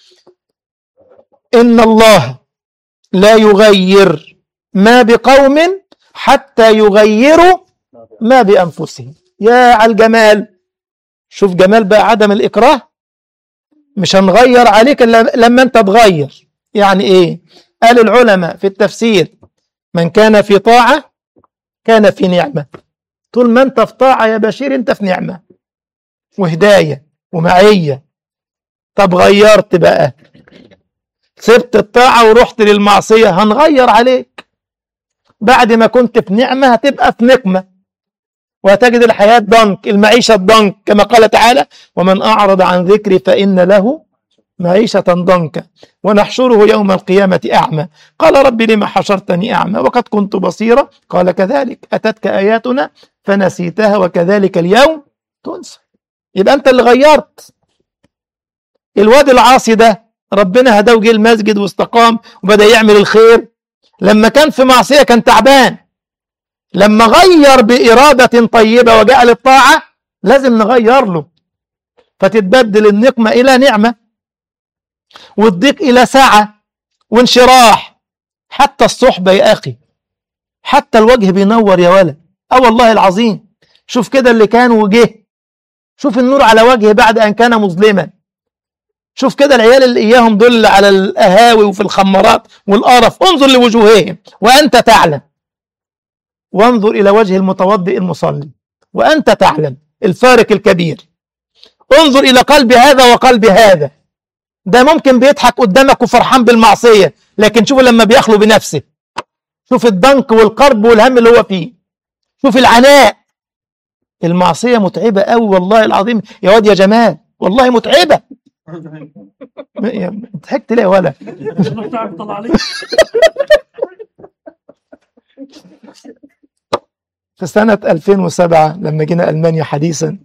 إن الله لا يغير ما بقوم حتى يغيروا ما بأنفسهم. يا على الجمال. شوف جمال بقى عدم الإكراه. مش هنغير عليك إلا لما أنت تغير. يعني إيه؟ قال العلماء في التفسير من كان في طاعة كان في نعمة. طول ما أنت في طاعة يا بشير أنت في نعمة وهداية ومعية. طب غيرت بقى، سبت الطاعة ورحت للمعصية، هنغير عليك. بعد ما كنت في نعمة هتبقى في نقمة، وهتجد الحياة ضنك، المعيشة ضنك، كما قال تعالى: ومن أعرض عن ذكري فإن له معيشة ضنكا ونحشره يوم القيامة أعمى. قال: رب لم حشرتني أعمى وقد كنت بصيرا؟ قال: كذلك أتتك آياتنا فنسيتها وكذلك اليوم تنسى. يبقى أنت اللي غيرت. الواد العاصي ده ربنا هداه وجه المسجد واستقام وبدأ يعمل الخير. لما كان في معصية كان تعبان، لما غير بإرادة طيبة وجاء للطاعة لازم نغير له، فتتبدل النقمة إلى نعمة والضيق إلى سعة وانشراح. حتى الصحبة يا أخي، حتى الوجه بينور يا ولد. والله العظيم، شوف كده اللي كان وجه، شوف النور على وجهه بعد أن كان مظلما. شوف كده العيال اللي إياهم دول على القهاوي وفي الخمارات والقرف، انظر لوجوههم وأنت تعلم، وانظر إلى وجه المتوضئ المصلي وأنت تعلم الفارق الكبير. انظر إلى قلب هذا وقلب هذا، ده ممكن بيضحك قدامك وفرحان بالمعصية، لكن شوف لما بيخلو بنفسه، شوف الضنك والقرب والهم اللي هو فيه، شوف العناء. المعصية متعبة قوي والله العظيم يا واد يا جمال، والله متعبة. ضحكت ليه ولا؟ في سنة 2007 لما جينا ألمانيا حديثا،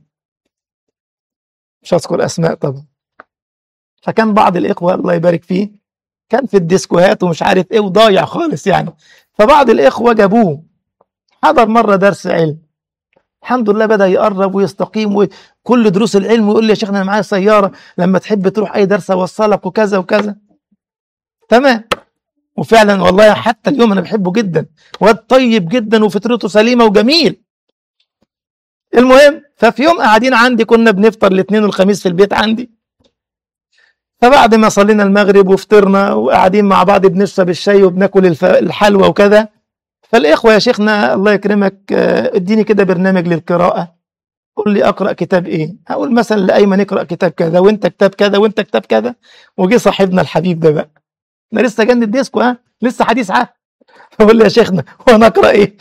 مش هذكر أسماء طبعا، فكان بعض الإخوة الله يبارك فيه كان في الديسكوهات ومش عارف إيه وضايع خالص يعني، فبعض الإخوة جابوه حضر مرة درس علم، الحمد لله بدأ يقرب ويستقيم وكل دروس العلم، ويقول لي يا شيخنا أنا معايا سيارة لما تحب تروح أي درس أوصلك وكذا وكذا. تمام. وفعلا والله حتى اليوم أنا بحبه جدا، واد طيب جدا وفطرته سليمة وجميل. المهم، ففي يوم قاعدين عندي، كنا بنفطر الاثنين والخميس في البيت عندي، فبعد ما صلينا المغرب وفطرنا وقاعدين مع بعض بنشرب الشاي وبناكل الحلوى وكذا، فالإخوة: يا شيخنا الله يكرمك اديني كده برنامج للقراءة. قول لي أقرأ كتاب إيه؟ أقول مثلا لأيمن اقرأ كتاب كذا، وأنت كتاب كذا، وأنت كتاب كذا. وجي صاحبنا الحبيب ده بقى، أنا لسه جن الديسكو، لسه حديث عهد، فقول لي: يا شيخنا وأنا أقرأ إيه؟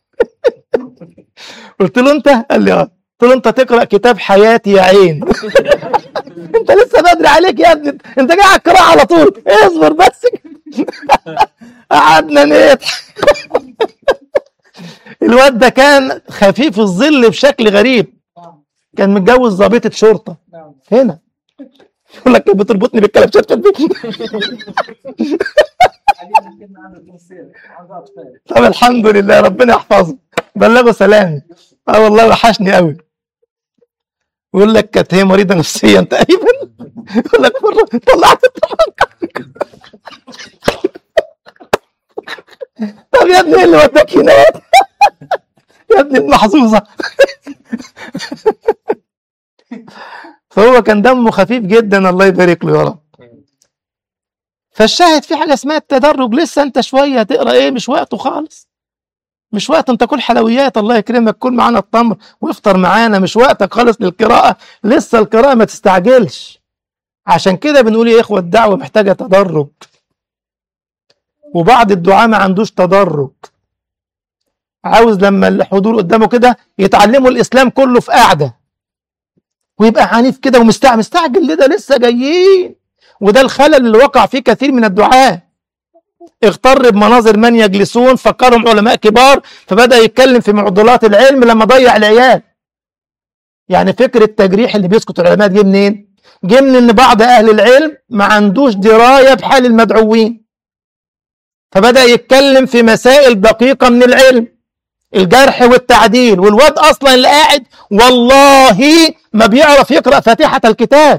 قلت له: أنت؟ قال لي: قلت له: أنت تقرأ كتاب حياتي يا عين. أنت لسه بدري عليك يا ابني، أنت جاي على القراءة على طول، اصبر بس. قعدنا نضحك. الواد ده كان خفيف الظل بشكل غريب، كان متجوز ضابطة شرطة هنا، يقول لك بتربطني بالكلبشات في البيت. طب الحمد لله، ربنا يحفظه، بلغه سلامي. والله وحشني قوي. يقول لك كانت هي مريضة نفسيا تقريبا، يقول لك مرة طلعت الطلاق. طب يا ابني ايه اللي وداك هنا يا ابني المحظوظة؟ فهو كان دمه خفيف جدا، الله يبارك له يا رب. فالشاهد في حاجة اسمها التدرج، لسه انت شوية هتقرأ ايه، مش وقته خالص، مش وقت انت كل حلويات، الله يكرمك كل معانا التمر وافطر معانا، مش وقتك خالص للقراءة، لسه القراءة ما تستعجلش. عشان كده بنقول يا اخوة الدعوة محتاجة تدرج، وبعض الدعاء ما عندوش تدرج، عاوز لما الحضور قدامه كده يتعلموا الإسلام كله في قاعدة، ويبقى عنيف كده ومستعجل ليه، ده لسه جايين. وده الخلل اللي وقع فيه كثير من الدعاة، اغتر بمناظر من يجلسون، فكرهم علماء كبار، فبدأ يتكلم في معضلات العلم لما ضيع العيال. يعني فكرة التجريح اللي بيسكت العلماء جه منين؟ جه من ان بعض اهل العلم ما عندوش دراية بحال المدعوين، فبدأ يتكلم في مسائل دقيقة من العلم، الجرح والتعديل، والواد اصلا اللي قاعد والله ما بيعرف يقرأ فاتحة الكتاب،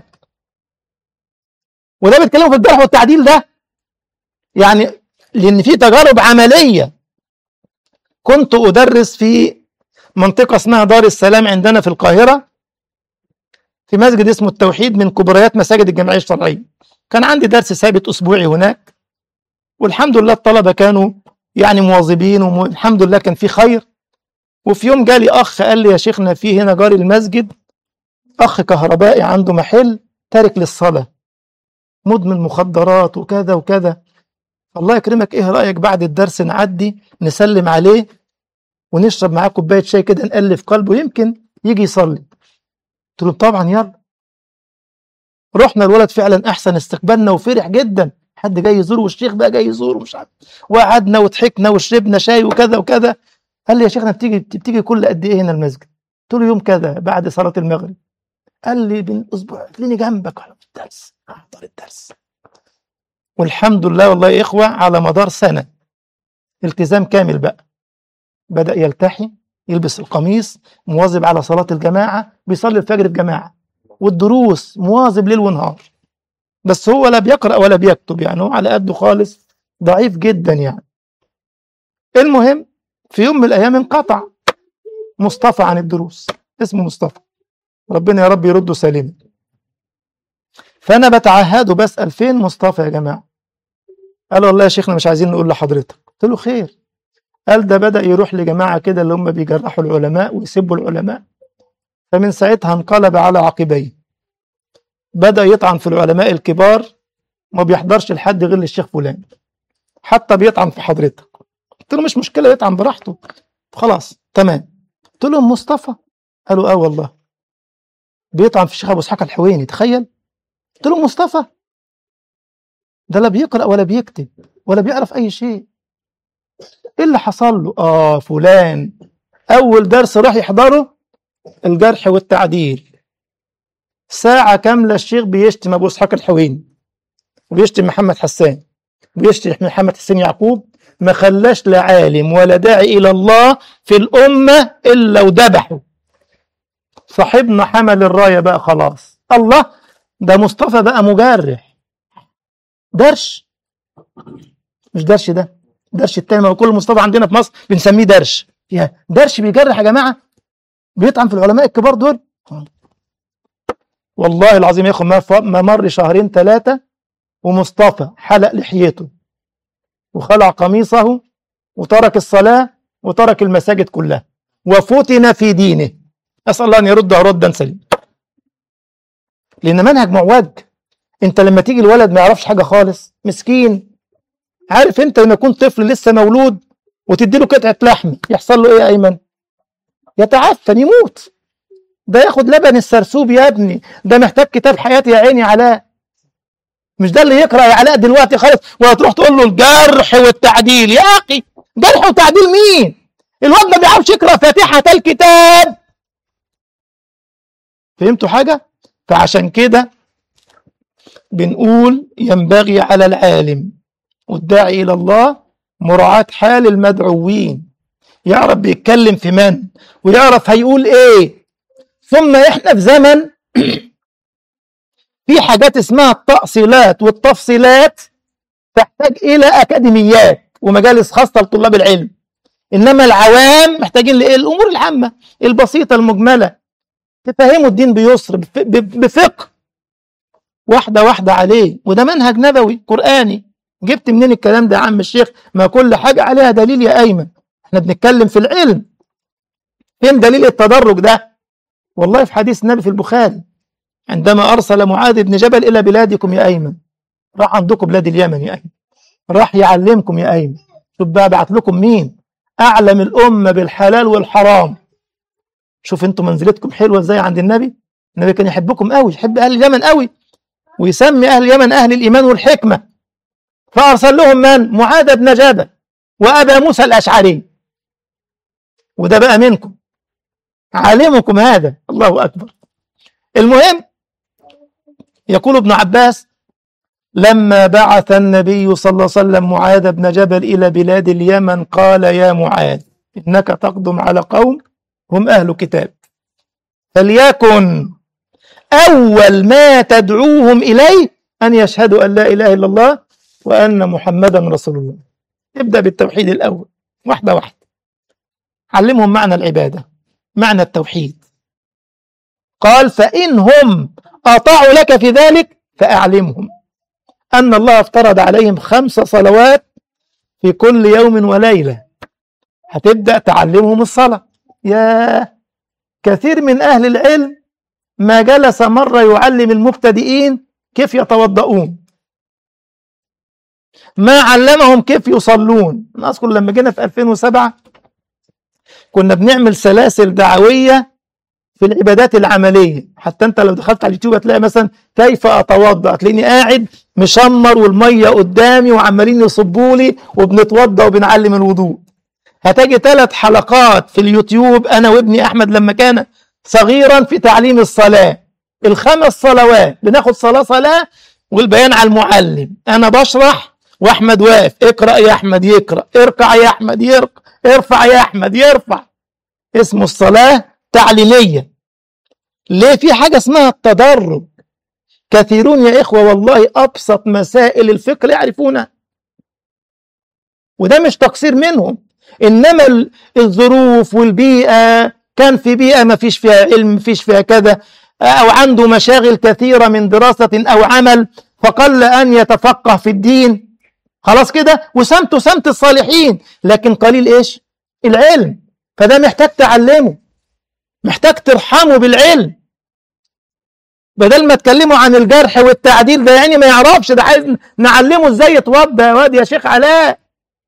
وده بيتكلموا في الجرح والتعديل ده، يعني لان في تجارب عملية. كنت ادرس في منطقة اسمها دار السلام عندنا في القاهرة، في مسجد اسمه التوحيد من كبريات مساجد الجمعية الشرعية. كان عندي درس ثابت اسبوعي هناك، والحمد لله الطلبة كانوا يعني مواظبين، والحمد لله كان في خير. وفي يوم جالي أخ قال لي: يا شيخنا في هنا جاري المسجد أخ كهربائي عنده محل تارك للصلاة، مدمن مخدرات وكذا وكذا، الله يكرمك إيه رأيك بعد الدرس نعدي نسلم عليه ونشرب معاه كوباية شاي كده نألف قلبه يمكن يجي يصلي. قلت له طبعا يلا. رحنا، الولد فعلا أحسن استقبالنا وفرح جدا، حد جاي يزور والشيخ بقى جاي يزور ومش عارف. وقعدنا وضحكنا وشربنا شاي وكذا وكذا. قال لي يا شيخنا بتيجي كل قد إيه هنا المسجد؟ قلت له يوم كذا بعد صلاة المغرب. قال لي من أسبوع تلاقيني جنبك في الدرس، أحضر الدرس. والحمد لله والله يا إخوة على مدار سنة التزام كامل بقى، بدأ يلتحي، يلبس القميص، مواظب على صلاة الجماعة، بيصلي الفجر في جماعة، والدروس مواظب ليل ونهار. بس هو لا بيقرأ ولا بيكتب، يعني هو على قده خالص، ضعيف جدا يعني. المهم في يوم من الأيام انقطع مصطفى عن الدروس، اسمه مصطفى، ربنا يا رب يرده سليم. فأنا بتعهده بسأل فين مصطفى يا جماعة؟ قال والله يا شيخنا مش عايزين نقول لحضرتك. قلت له خير. قال ده بدأ يروح لجماعة كده اللي هم بيجرحوا العلماء ويسبوا العلماء، فمن ساعتها انقلب على عقبيه، بدأ يطعن في العلماء الكبار، ما بيحضرش لحد غير للشيخ فلان، حتى بيطعن في حضرتك. قلت له مش مشكلة يطعن براحته، خلاص تمام. قلت له مصطفى؟ قالوا والله بيطعن في الشيخ أبو إسحاق الحويني، تخيل. قلت له مصطفى ده لا بيقرأ ولا بيكتب ولا بيعرف أي شيء، إيه اللي حصل له؟ فلان أول درس راح يحضره الجرح والتعديل، ساعة كاملة الشيخ بيشتم أبو إسحاق الحويني وبيشتم محمد حسان وبيشتم محمد حسين يعقوب، ما خلاش لا عالم ولا داعي إلى الله في الأمة إلا ودبحه. صاحبنا حمل الراية بقى خلاص. الله، ده مصطفى بقى مجرح، درش، مش درش، ده درش التاني، ما هو كل مصطفى عندنا في مصر بنسميه درش. يا درش بيجرح يا جماعة، بيطعن في العلماء الكبار دول. والله العظيم يا اخو ما مر شهرين ثلاثة ومصطفى حلق لحيته وخلع قميصه وترك الصلاة وترك المساجد كلها وفتن في دينه. أسأل الله أن يرده ردا سليما، لأن منهج معوج. أنت لما تيجي الولد ما يعرفش حاجة خالص، مسكين، عارف أنت لما يكون طفل لسه مولود وتدي له قطعة لحم يحصل له إيه يا أيمن؟ يتعفن، يموت. ده ياخد لبن السرسوب يا ابني، ده محتاج كتاب حياتي يا عيني علاء. مش ده اللي يقرأ يا علاء دلوقتي خالص وهتروح تقول له الجرح والتعديل. يا أخي جرح وتعديل مين؟ الواد ما بيعرفش يقرأ فاتحة الكتاب. فهمتوا حاجة؟ فعشان كده بنقول ينبغي على العالم والداعي إلى الله مراعاة حال المدعوين، يعرف بيتكلم في من ويعرف هيقول إيه. ثم إحنا في زمن في حاجات اسمها التأصيلات والتفصيلات تحتاج إلى أكاديميات ومجالس خاصة لطلاب العلم، إنما العوام محتاجين لإيه؟ الأمور العامة البسيطة المجملة، تفهموا الدين بيسر بفقه واحدة واحدة عليه. وده منهج نبوي قرآني. جبت منين الكلام ده يا عم الشيخ؟ ما كل حاجة عليها دليل يا أيمن، احنا بنتكلم في العلم. فين دليل التدرج ده؟ والله في حديث النبي في البخاري عندما أرسل معاذ بن جبل إلى بلادكم يا أيمن، راح عندكم بلاد اليمن يا أيمن، راح يعلمكم يا أيمن. شوف بقى بعت لكم مين؟ أعلم الأمة بالحلال والحرام. شوف انتم منزلتكم حلوة ازاي عند النبي. النبي كان يحبكم قوي، يحب أهل اليمن قوي، ويسمي أهل اليمن أهل الإيمان والحكمة. فأرسل لهم من؟ معاذ بن جبل وأبا موسى الأشعري، وده بقى منكم عالمكم هذا. الله أكبر. المهم يقول ابن عباس لما بعث النبي صلى الله عليه وسلم معاذ بن جبل إلى بلاد اليمن قال يا معاذ إنك تقدم على قوم هم أهل كتاب، فليكن أول ما تدعوهم إليه أن يشهدوا أن لا إله إلا الله وأن محمدا رسول الله. ابدأ بالتوحيد الأول واحدة واحدة، علمهم معنى العبادة، معنى التوحيد. قال فإنهم أطاعوا لك في ذلك فأعلمهم أن الله افترض عليهم 5 صلوات في كل يوم وليلة. هتبدأ تعلمهم الصلاة. يا كثير من أهل العلم ما جلس مرة يعلم المبتدئين كيف يتوضؤون، ما علمهم كيف يصلون. أنا أذكر لما جينا في 2007 كنا بنعمل سلاسل دعوية في العبادات العملية. حتى انت لو دخلت على اليوتيوب هتلاقي مثلا كيف اتوضا، هتلاقيني قاعد مشمر والمية قدامي وعمالين يصبوا لي وبنتوضا وبنعلم الوضوء. هتجي 3 حلقات في اليوتيوب انا وابني احمد لما كان صغيرا في تعليم الصلاة، ال5 صلوات بناخد صلاة والبيان على المعلم، انا بشرح واحمد واقف، اقرأ يا احمد يقرأ، اركع يا احمد يركع، ارفع يا احمد يرفع. اسمه الصلاة تعليمية. ليه؟ في حاجة اسمها التدرج. كثيرون يا إخوة والله أبسط مسائل الفقه لا يعرفونها، وده مش تقصير منهم، إنما الظروف والبيئة، كان في بيئة ما فيش فيها علم، ما فيش فيها كذا، أو عنده مشاغل كثيرة من دراسة أو عمل فقل أن يتفقه في الدين. خلاص كده، وسمته سمت الصالحين، لكن قليل إيش؟ العلم. فده محتاج تعلمه، محتاج ترحمه بالعلم، بدل ما تكلموا عن الجرح والتعديل. ده يعني ما يعرفش، ده عايز نعلمه ازاي يتوضى يا واد يا شيخ علاء.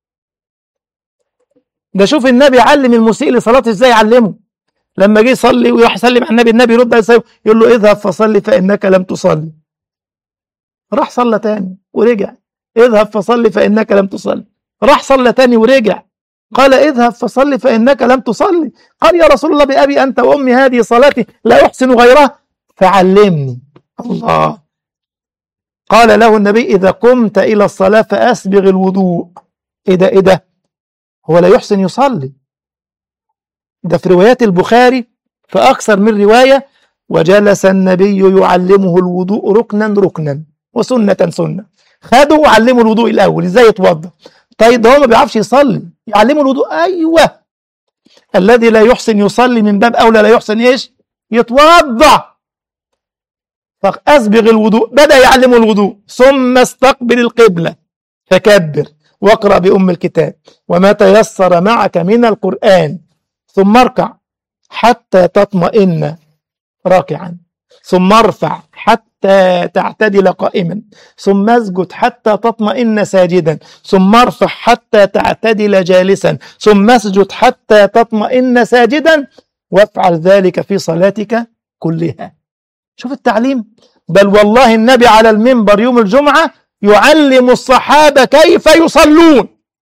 ده شوف النبي علم المسيء لصلاة ازاي، علمه لما جه يصلي ويروح يسلم على النبي يرد عليه يقول له اذهب فصلي فإنك لم تصلي. راح صلى تاني ورجع، اذهب فصلي فإنك لم تصلي. راح صلى تاني ورجع، قال اذهب فصلي فإنك لم تصلي. قال يا رسول الله بأبي أنت وأمي هذه صلاتي لا أحسن غيرها فعلمني. الله. قال له النبي إذا قمت إلى الصلاة فأسبغ الوضوء. إيه ده هو لا يحسن يصلي؟ ده في روايات البخاري فأكثر من رواية، وجلس النبي يعلمه الوضوء ركنا وسنة سنة. خدوا وعلموا الوضوء الأول إزاي يتوضا. طيب ده هو ما بيعرفش يصلي، يعلمه الوضوء. أيوة، الذي لا يحسن يصلي من باب أولى لا يحسن إيش؟ يتوضا. فأسبغ الوضوء، بدأ يعلمه الوضوء. ثم استقبل القبلة فكبر واقرأ بأم الكتاب وما تيسر معك من القرآن، ثم اركع حتى تطمئن راكعا، ثم ارفع حتى تعتدل قائما، ثم اسجد حتى تطمئن ساجدا، ثم ارفع حتى تعتدل جالسا، ثم اسجد حتى تطمئن ساجدا، وافعل ذلك في صلاتك كلها. شوف التعليم. بل والله النبي على المنبر يوم الجمعة يعلم الصحابة كيف يصلون.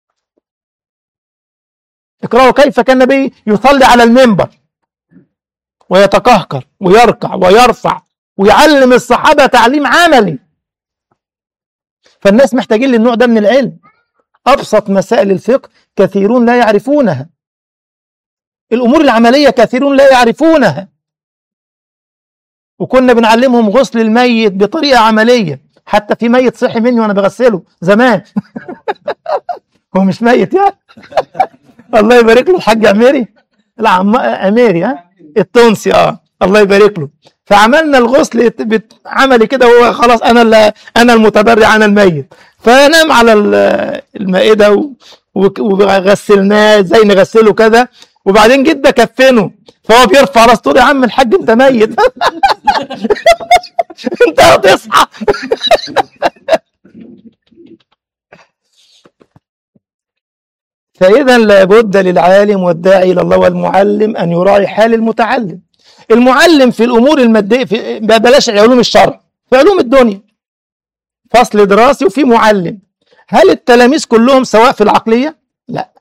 اقرأوا كيف كان النبي يصلي على المنبر ويتكهكر ويركع ويرفع، ويعلم الصحابة تعليم عملي. فالناس محتاجين للنوع ده من العلم. أبسط مسائل الفقه كثيرون لا يعرفونها، الأمور العملية كثيرون لا يعرفونها. وكنا بنعلمهم غسل الميت بطريقة عملية، حتى في ميت صحي مني وأنا بغسله زمان هو مش ميت يعني الله يبارك له الحاج أميري، لا أميري التونسي، الله يبارك له. فعملنا الغسل عملي كده، وهو خلاص أنا المتبرع، أنا الميت، فنام على المائدة وغسلناه زي نغسله كذا، وبعدين جيت بكفنه فهو بيرفع راسه يقول يا عم الحاج انت ميت انت هتصحى فإذا لابد للعالم والداعي إلى الله والمعلم أن يراعي حال المتعلم. المعلم في الأمور المادية، بلاش علوم الشرع، في علوم الدنيا فصل دراسي وفي معلم. هل التلاميذ كلهم سواء في العقلية؟ لا.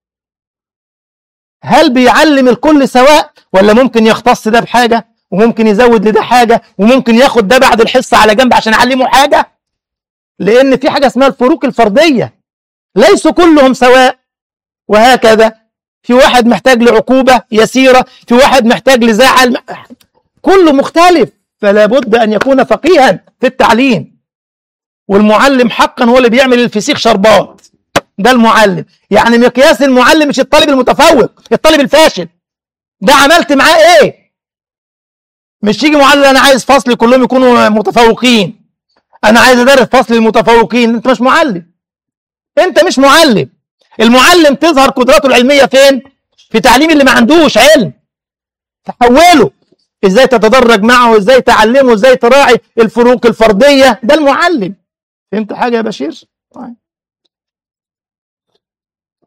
هل بيعلم الكل سواء، ولا ممكن يختص ده بحاجة وممكن يزود لده حاجة وممكن ياخد ده بعد الحصة على جنب عشان يعلمه حاجة؟ لأن في حاجة اسمها الفروق الفردية، ليسوا كلهم سواء. وهكذا في واحد محتاج لعقوبة يسيرة، في واحد محتاج لزعل، كله مختلف. فلا بد أن يكون فقيها في التعليم. والمعلم حقا هو اللي بيعمل الفسيخ شربات، ده المعلم. يعني مقياس المعلم مش الطالب المتفوق، الطالب الفاشل ده عملت معاه ايه؟ مش يجي معلم انا عايز فصل كلهم يكونوا متفوقين، انا عايز ادرس فصل المتفوقين. انت مش معلم، انت مش معلم. المعلم تظهر قدراته العلمية فين؟ في تعليم اللي ما عندوش علم، تحوله ازاي تتدرج معه، ازاي تعلمه، ازاي تراعي الفروق الفردية، ده المعلم. فهمت حاجة يا بشير؟ طيب.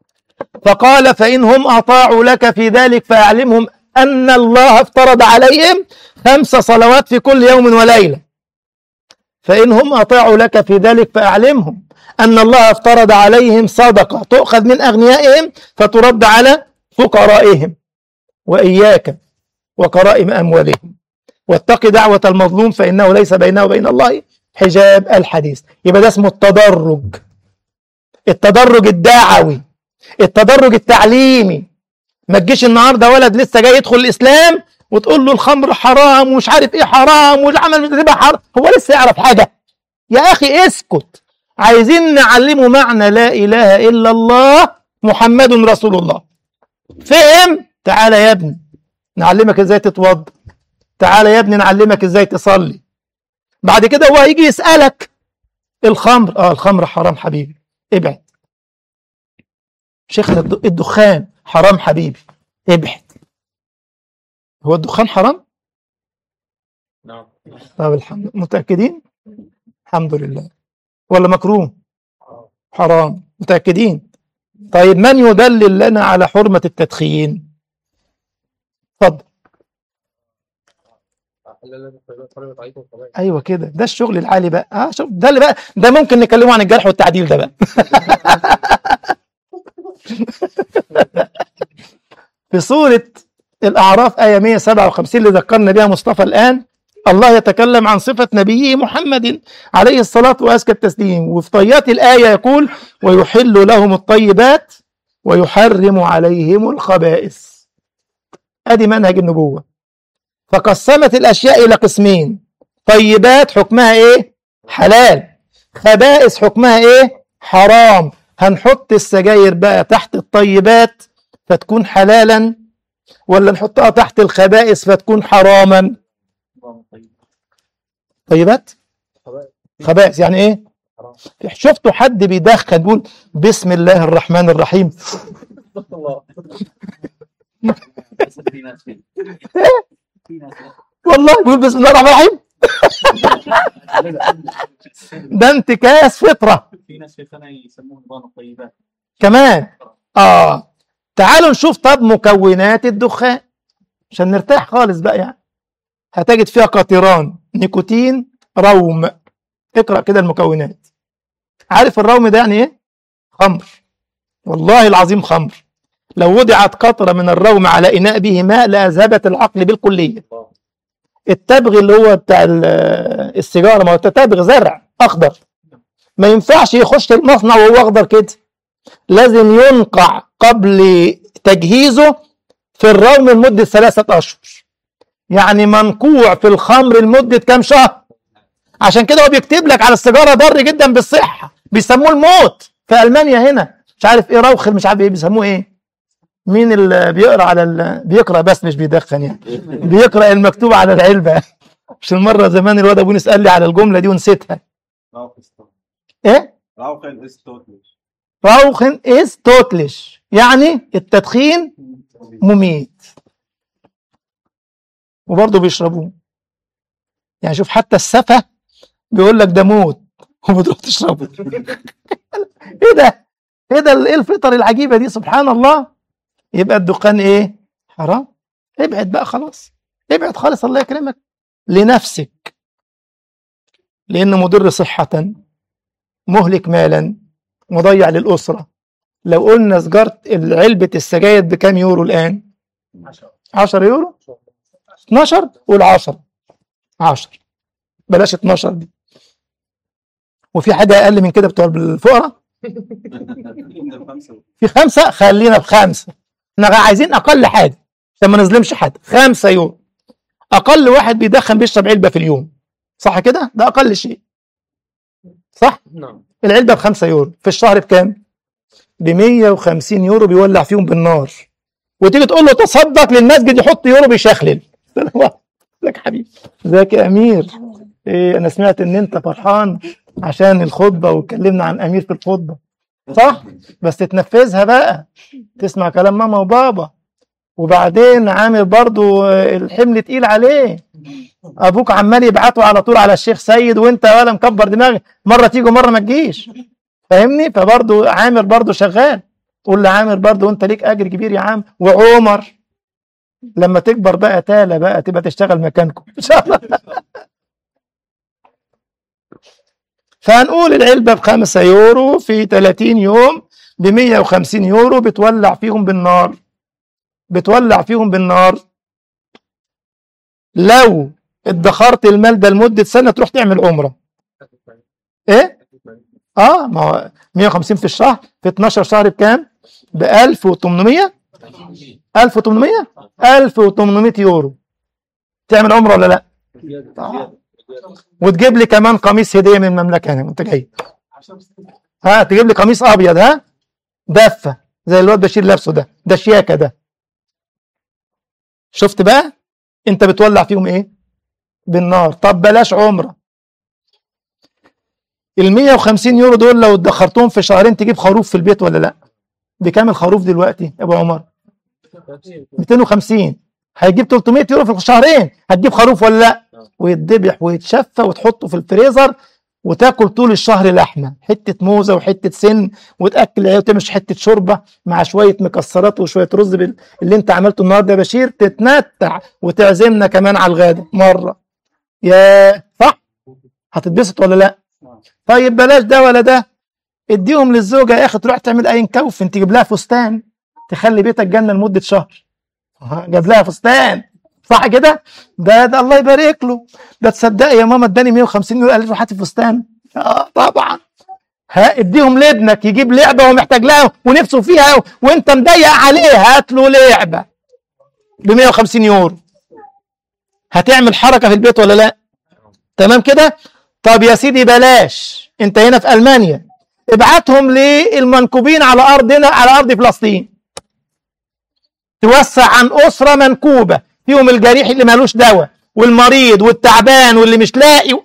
فقال فإن هم أطاعوا لك في ذلك فأعلمهم أن الله افترض عليهم 5 صلوات في كل يوم وليلة. فإن هم أطاعوا لك في ذلك فأعلمهم أن الله افترض عليهم صدقة تؤخذ من أغنيائهم فترد على فقرائهم، وإياك وكرائم أموالهم، واتق دعوة المظلوم فإنه ليس بينه وبين الله حجاب. الحديث. يبقى ده اسمه التدرج، التدرج الدعوي، التدرج التعليمي. ما تجيش النهارده ولد لسه جاي يدخل الإسلام وتقول له الخمر حرام ومش عارف ايه حرام والعمل الربا حرام، هو لسه يعرف حاجة؟ يا أخي اسكت. عايزين نعلمه معنى لا إله إلا الله محمد رسول الله. فهم؟ تعالى يا ابني نعلمك ازاي تتوضا، تعالى يا ابني نعلمك ازاي تصلي. بعد كده هو هيجي يسألك الخمر، الخمر حرام حبيبي ابعد. شيخنا الدخان حرام حبيبي ابعد. هو الدخان حرام؟ نعم. طب الحمد لله. متأكدين؟ الحمد لله. ولا مكروه؟ حرام. متأكدين؟ طيب من يدلل لنا على حرمة التدخين؟ اتفضل. ايوه كده، ده الشغل العالي بقى. شوف ده اللي بقى، ده ممكن نكلمه عن الجرح والتعديل ده بقى. في سورة الأعراف آية 157 اللي ذكرنا بها مصطفى الآن، الله يتكلم عن صفة نبيه محمد عليه الصلاة وأزكى التسليم، وفي طيات الآية يقول ويحل لهم الطيبات ويحرم عليهم الخبائث. أدي منهج النبوة. فقسمت الأشياء إلى قسمين: طيبات حكمها إيه؟ حلال. خبائث حكمها إيه؟ حرام. هنحط السجاير بقى تحت الطيبات فتكون حلالا، ولا نحطها تحت الخبائث فتكون حراما؟ طيبات خبائث يعني ايه؟ شفتوا حد بيدخن بيقول بسم الله الرحمن الرحيم؟ والله بيقول بسم الله الرحمن الرحيم. ده انتكاس فطرة. في ناس يسموه نظام الطيبات كمان. تعالوا نشوف طب مكونات الدخان عشان نرتاح خالص بقى. يعني هتجد فيها قطران، نيكوتين، روم. اقرأ كده المكونات. عارف الروم ده يعني ايه؟ خمر. والله العظيم خمر. لو وضعت قطرة من الروم على إناء به ماء لأذهبت العقل بالكلية. التبغ اللي هو بتاع السيجارة، ما هو التبغ زرع أخضر، ما ينفعش يخش المصنع وهو أخضر كده، لازم ينقع قبل تجهيزه في الروم لمدة 3 أشهر. يعني منقوع في الخمر لمدة كام شهر؟ عشان كده هو بيكتب لك على السيجارة ضار جدا بالصحة، بيسموه الموت في ألمانيا. هنا مش عارف ايه روخ، مش عارف ايه بيسموه ايه. مين اللي بيقرأ على بيقرأ بس مش بيدخن يعني، بيقرأ المكتوب على العلبة. مش المرة زمان الواد ابونا سأل لي على الجملة دي ونسيتها. ايه؟ راوخن إز توتلش، يعني التدخين مميت. وبرضه بيشربوه. يعني شوف حتى السفة بيقول لك ده موت وبتروح تشربه. ايه ده؟ ايه ده؟ ايه الفطر العجيبة دي؟ سبحان الله. يبقى الدخان ايه؟ حرام. ابعد بقى خلاص، ابعد خالص الله يكرمك لنفسك، لأنه مضر صحة، مهلك مالا، مضيع للأسرة. لو قلنا سجارة علبة السجاير بكام يورو الآن؟ 10 يورو؟ 12؟ قول 10. 10 بلاش 12 دي. وفي حاجة أقل من كده بتوع الفقراء؟ في 5؟ خلينا ب5. احنا عايزين أقل حاجة عشان ما نظلمش حد. 5 يورو أقل واحد بيدخن بيشرب علبة في اليوم، صح كده؟ ده أقل شيء، صح؟ نعم. العلبة ب5 يورو، في الشهر بكام؟ ب150 يورو بيولع فيهم بالنار. وتيجي تقول له تصدق للمسجد يحط يورو بيشخلل. لك حبيبي ازيك يا امير؟ ايه انا سمعت ان انت فرحان عشان الخطبه واتكلمنا عن امير في الخطبه، صح؟ بس تنفذها بقى، تسمع كلام ماما وبابا. وبعدين عامل برضو الحمل تقيل عليه، ابوك عمال يبعته على طول على الشيخ سيد وانت ولا مكبر دماغك، مره تيجي ومره ما تجيش، فاهمني؟ فبرضو عامر برضو شغال. قول لعامر برضه وانت ليك اجر كبير يا عم، وعمر لما تكبر بقى تالا بقى تبقى تشتغل مكانكم ان شاء الله. فهنقول العلبة ب5 يورو في 30 يوم ب150 يورو، بتولع فيهم بالنار، بتولع فيهم بالنار. لو ادخرت المال ده لمدة سنة تروح تعمل عمرة. ايه؟ ما هو 150 في الشهر في 12 شهر بكام؟ ب 1800 1800 1800 يورو. تعمل عمرة ولا لا؟ وتجيب لي كمان قميص هدية من المملكة هنا وانت جاي. تجيب لي قميص ابيض دفة زي الواد بشير لابسه ده شياكة ده. شفت بقى؟ انت بتولع فيهم ايه؟ بالنار. طب بلاش عمرة. ال150 يورو دول لو ادخرتهم في شهرين تجيب خروف في البيت ولا لا؟ بكام الخروف دلوقتي يا ابو عمر؟ 250. هيجيب 300 يورو في الشهرين، هتجيب خروف ولا لا؟ ويتذبح ويتشفى وتحطه في الفريزر وتاكل طول الشهر لحمه، حته موزه وحته سن، وتاكل العيال وتمشي حته شوربه مع شويه مكسرات وشويه رز اللي انت عملته النهارده يا بشير، تتنتع وتعزمنا كمان على الغدا مره. يا صح؟ هتتبسط ولا لا؟ طيب بلاش ده ولا ده، اديهم للزوجه يا اخي تروح تعمل اي كوف، انت تجيب لها فستان تخلي بيتك جنه لمده شهر. جاب لها فستان صح كده؟ ده الله يبارك له. ده تصدقي يا ماما اداني 150 يورو قال لي روح هاتي فستان. طبعا. اديهم لابنك يجيب لعبه هو محتاج لها ونفسه فيها وانت مضيق عليه، هات له لعبه ب 150 يورو. هتعمل حركه في البيت ولا لا؟ تمام كده؟ طب يا سيدي بلاش، انت هنا في المانيا، ابعتهم للمنكوبين على ارضنا، على ارض فلسطين. توسع عن اسره منكوبه فيهم الجريح اللي مالوش دواء والمريض والتعبان واللي مش لاقي.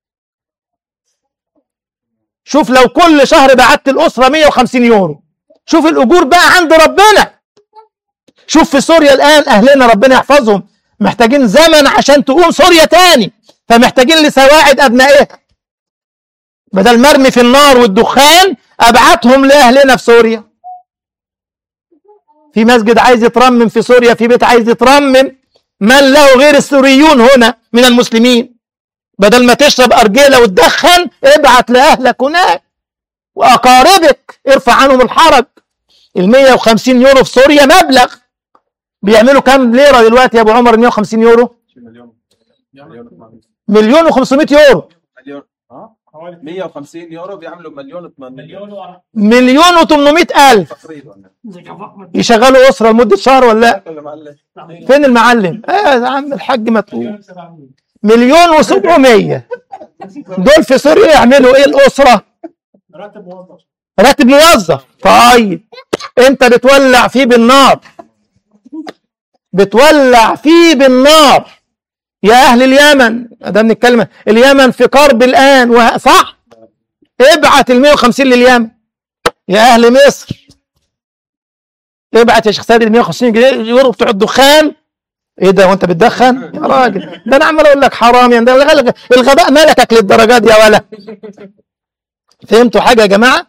شوف لو كل شهر بعت الاسره 150 يورو، شوف الاجور بقى عند ربنا. شوف في سوريا الان اهلنا ربنا يحفظهم محتاجين زمن عشان تقوم سوريا تاني، فمحتاجين لسواعد ابنائها. بدل مرمي في النار والدخان ابعتهم لاهلنا في سوريا. في مسجد عايز يترمم في سوريا، في بيت عايز يترمم، من له غير السوريون هنا من المسلمين. بدل ما تشرب أرجيلة وتدخن ابعت لأهلك هناك وأقاربك، ارفع عنهم الحرج. 150 يورو في سوريا مبلغ. بيعملوا كام ليرة دلوقتي يا أبو عمر 150 يورو؟ مليون و500 يورو. 150 يورو بيعملوا مليون و800 ألف. يشغلوا أسرة لمدة شهر ولا لا؟ فين المعلم؟ يا عم الحاج ما تقول. 1,700,000 دول في سوريا يعملوا ايه الأسرة؟ راتب موظف. طيب انت بتولع فيه بالنار، بتولع فيه بالنار يا أهل اليمن. ده بنتكلم اليمن في كرب الآن صح؟ ابعت 150 لليمن. يا أهل مصر ابعت يا شيخ سيد 150 يورو بتوع الدخان. ايه ده وانت بتدخن يا راجل؟ ده انا عمال اقول لك حرام يعني. ده الغباء ملكك للدرجات دي يا ولا؟ فهمتوا حاجه يا جماعه؟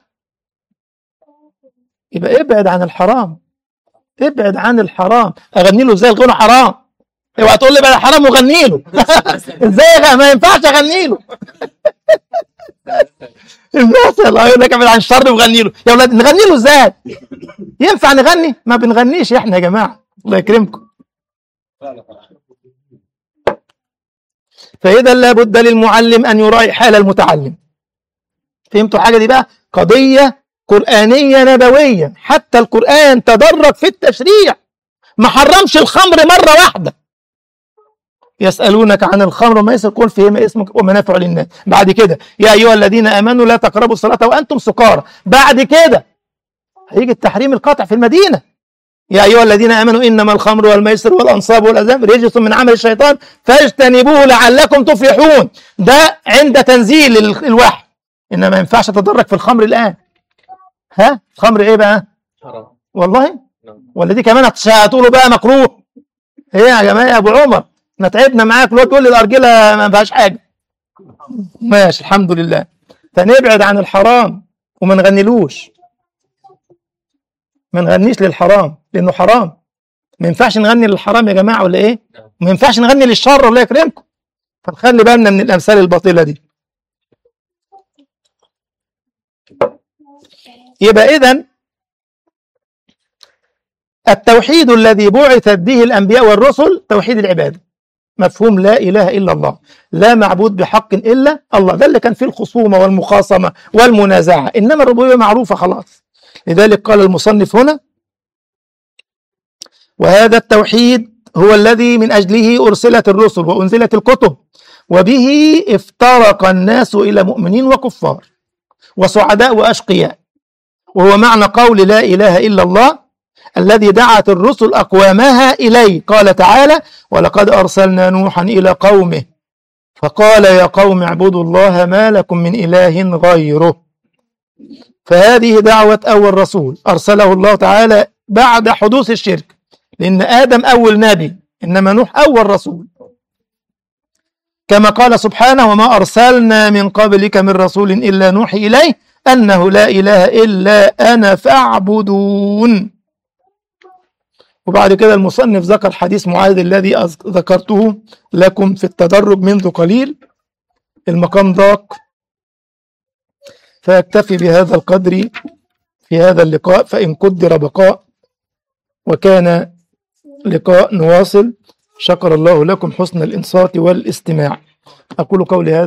يبقى ابعد عن الحرام، ابعد عن الحرام. اغني له ازاي الغنى حرام؟ اوعى تقول لي بقى حرام وغني له. ازاي ما ينفعش اغني له؟ الناس يقول لك ابعد عن الشر وغني له. يا اولاد نغني له ازاي؟ ينفع نغني؟ ما بنغنيش احنا يا جماعه، الله يكرمكم. فإذا لابد للمعلم أن يراعي حال المتعلم. فهمتوا حاجة دي بقى؟ قضية قرآنية نبوية. حتى القرآن تدرج في التشريع، ما حرمش الخمر مرة واحدة. يسألونك عن الخمر وما يسر قل فيهما اسمك ومنافع للناس. بعد كده يا أيها الذين آمنوا لا تقربوا الصلاة وأنتم سكارى. بعد كده هيجي التحريم القاطع في المدينة. يا أيها الذين آمنوا إنما الخمر والميسر والأنصاب والأزلام رجس من عمل الشيطان فاجتنبوه لعلكم تفلحون. ده عند تنزيل الوحي، إنما ما ينفعش تتدرج في الخمر الآن. الخمر إيه بقى؟ حرام والله. ولا دي كمان هتقولوا بقى مكروه؟ إيه يا جماعة يا أبو عمر احنا تعبنا معاك، لو تقول لي الأرجلة ما فيهاش حاجة. ماشي الحمد لله. فنبعد عن الحرام وما نغنيلوش. ما نغنيش للحرام لأنه حرام. ما ينفعش نغني للحرام يا جماعة ولا إيه؟ ما ينفعش نغني للشر، الله يكرمكم. فنخلي بالنا من الأمثال الباطلة دي. يبقى إذن التوحيد الذي بعثت به الأنبياء والرسل توحيد العبادة، مفهوم لا إله إلا الله، لا معبود بحق إلا الله. ده اللي كان فيه الخصومة والمخاصمة والمنازعة، إنما الربوبية معروفة خلاص. لذلك قال المصنف هنا: وهذا التوحيد هو الذي من أجله أرسلت الرسل وأنزلت الكتب، وبه افترق الناس إلى مؤمنين وكفار وسعداء وأشقياء، وهو معنى قول لا إله إلا الله الذي دعت الرسل أقوامها إليه. قال تعالى: ولقد أرسلنا نوحا إلى قومه فقال يا قوم اعبدوا الله ما لكم من إله غيره. فهذه دعوة أول رسول أرسله الله تعالى بعد حدوث الشرك، لأن آدم أول نبي، إنما نوح أول رسول. كما قال سبحانه: وما أرسلنا من قبلك من رسول إلا نوحي إليه أنه لا إله إلا أنا فاعبدون. وبعد كده المصنف ذكر حديث معاذ الذي ذكرته لكم في التدرج منذ قليل. المقام ضاق، فيكتفي بهذا القدر في هذا اللقاء، فإن قدر بقاء وكان لقاء نواصل. شكر الله لكم حسن الإنصات والاستماع. أقول قولي هذا.